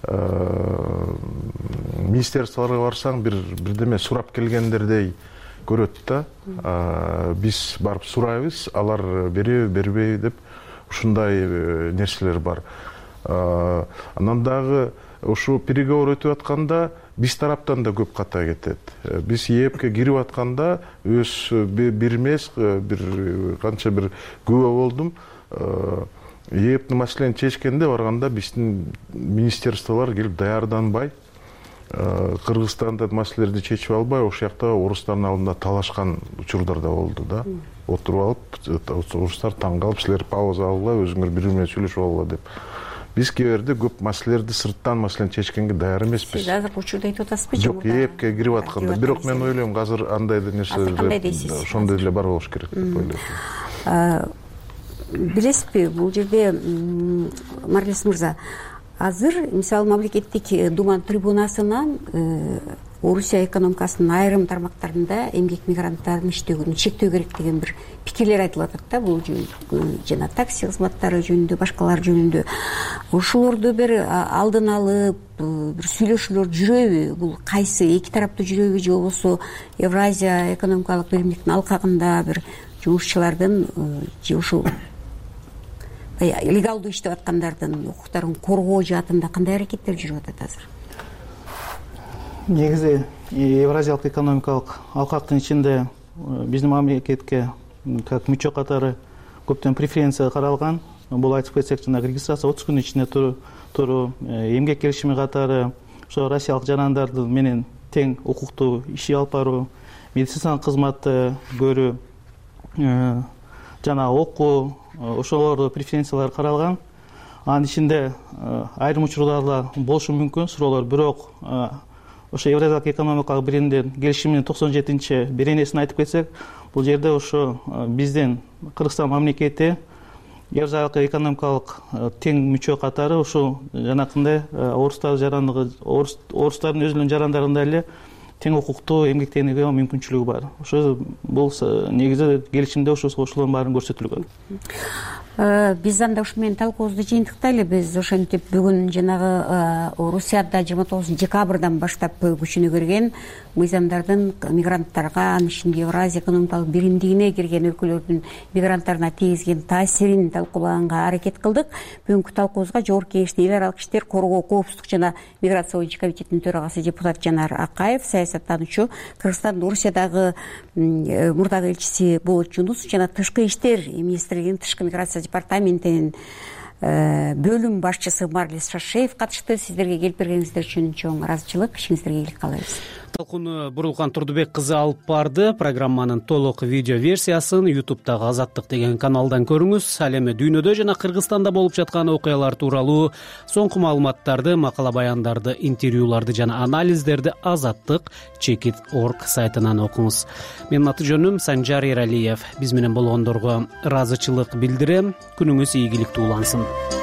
министерстволорго барсаң бир бирдеме сурап келгендердей көрөт да. Биз барып сурайбыз, алар береби, бербейби деп ушундай нерселер бар. Анан дагы ушу переговор өтүп атканда биз тараптан да көп ката кетет. Биз ээпке кирип атканда өз бир эмес бир канча бир күбө болдум. ээптин маселени чечкенде барганда биздин министерстволор келип даярданбай, Кыргызстанда маселелерди чечип албай, ошол жакта орустардын алдында талашкан учурлар да болду да. Отуруп алып, орустар таң калып, силер пауза алгыла, өзүңөр бири бири менен сүйлөшүп алгыла деп. Биз кээ көп маселелерди сырттан маселени чечкенге даяр эмеспиз. Сиз азыр учурда айтып атасызбы? Жок, ээпке кирип атканда. Бирок мен ойлойм, азыр андай нерселер ошондой эле бар болуш керек деп ойлойм. Билесизби, бул жерде Марлес мырза, азыр мисалы мамлекеттик дума трибунасынан Орусия экономикасынын айрым тармактарында эмгек мигранттардын иштөөгүн чектөө керек деген бир пикирлер айтылып атат да. Бул жана такси кызматтары жөнүндө, башкалар жөнүндө. Ошолорду бир алдын алып, бир сүйлөшүүлөр жүрөбү? Бул кайсы эки тараптуу жүрөбү же болбосо Евразия экономикалык биримдиктин алкагында бир жумушчулардын же ушул легалдуу иштеп аткандардын укуктарын коргоо жаатында кандай аракеттер жүрүп атат азыр? Негизи Евразиялык экономикалык алкактын ичинде биздин мамлекетке как мүчө катары көптөн преференция каралган. Бул айтып кетсек, жана регистрация отуз күн ичинде туруу, эмгек келишими катары, ошо россиялык жарандардын менен тең укуктуу иш алып баруу, медициналык кызматты көрүү, жана окуу, ошолордо преференциялар каралган. Анын ичинде айрым учурларда болушу мүмкүн суроолор, бирок ошо евразиялык экономикалык биримдин келишиминин токсон жетинчи беренесин айтып кетсек, бул жерде ошо биздин Кыргызстан мамлекети евразиялык экономикалык тең мүчө катары ушул жанакындай орустар жарандыгы орустардын өзүнүн жарандарындай эле тең укуктуу эмгектенүүгө мүмкүнчүлүгү бар. Ошо бул негизи келишимде ошолордун баарын көрсөтүлгөн. Биз анда ушу менен талкуубузду жыйынтыктайлы. Биз ошентип бүгүн жанагы Орусияда жыйырма тогузунчу декабрдан баштап күчүнө кирген мыйзамдардын мигранттарга, анын ичинде Евразия экономикалык биримдигине кирген өлкөлөрдүн мигранттарына тийгизген таасирин талкуулаганга аракет кылдык. Бүгүнкү талкуубузга Жогорку Кеңештин эл аралык иштер, коргоо, коопсуздук жана миграция боюнча комитетинин төрагасы депутат Жанар Акаев, саясаттануучу, Кыргызстандын Орусиядагы мурдагы элчиси Болот Жунусов жана Тышкы иштер министрлигинин тышкы миграция департаментинин бөлүм башчысы Марлис Шашеев катышты. Сиздерге келип бергениңиздер үчүн чоң ыраазычылык. Ишиңизге ийгилик каалайбыз. Талкууну Бурулкан Турдубек кызы алып барды. Программанын толук видео версиясын ютубтагы Азаттык деген каналдан көрүңүз. Ал эми дүйнөдө жана Кыргызстанда болуп жаткан окуялар тууралуу соңку маалыматтарды, макала баяндарды, интервьюларды жана анализдерди Азаттык чекит точка орг сайтынан окуңуз. Менин аты жөнүм Санжар Эралиев. Биз менен болгондорго ыраазычылык билдирем. Күнүңүз ийгиликтүү улансын.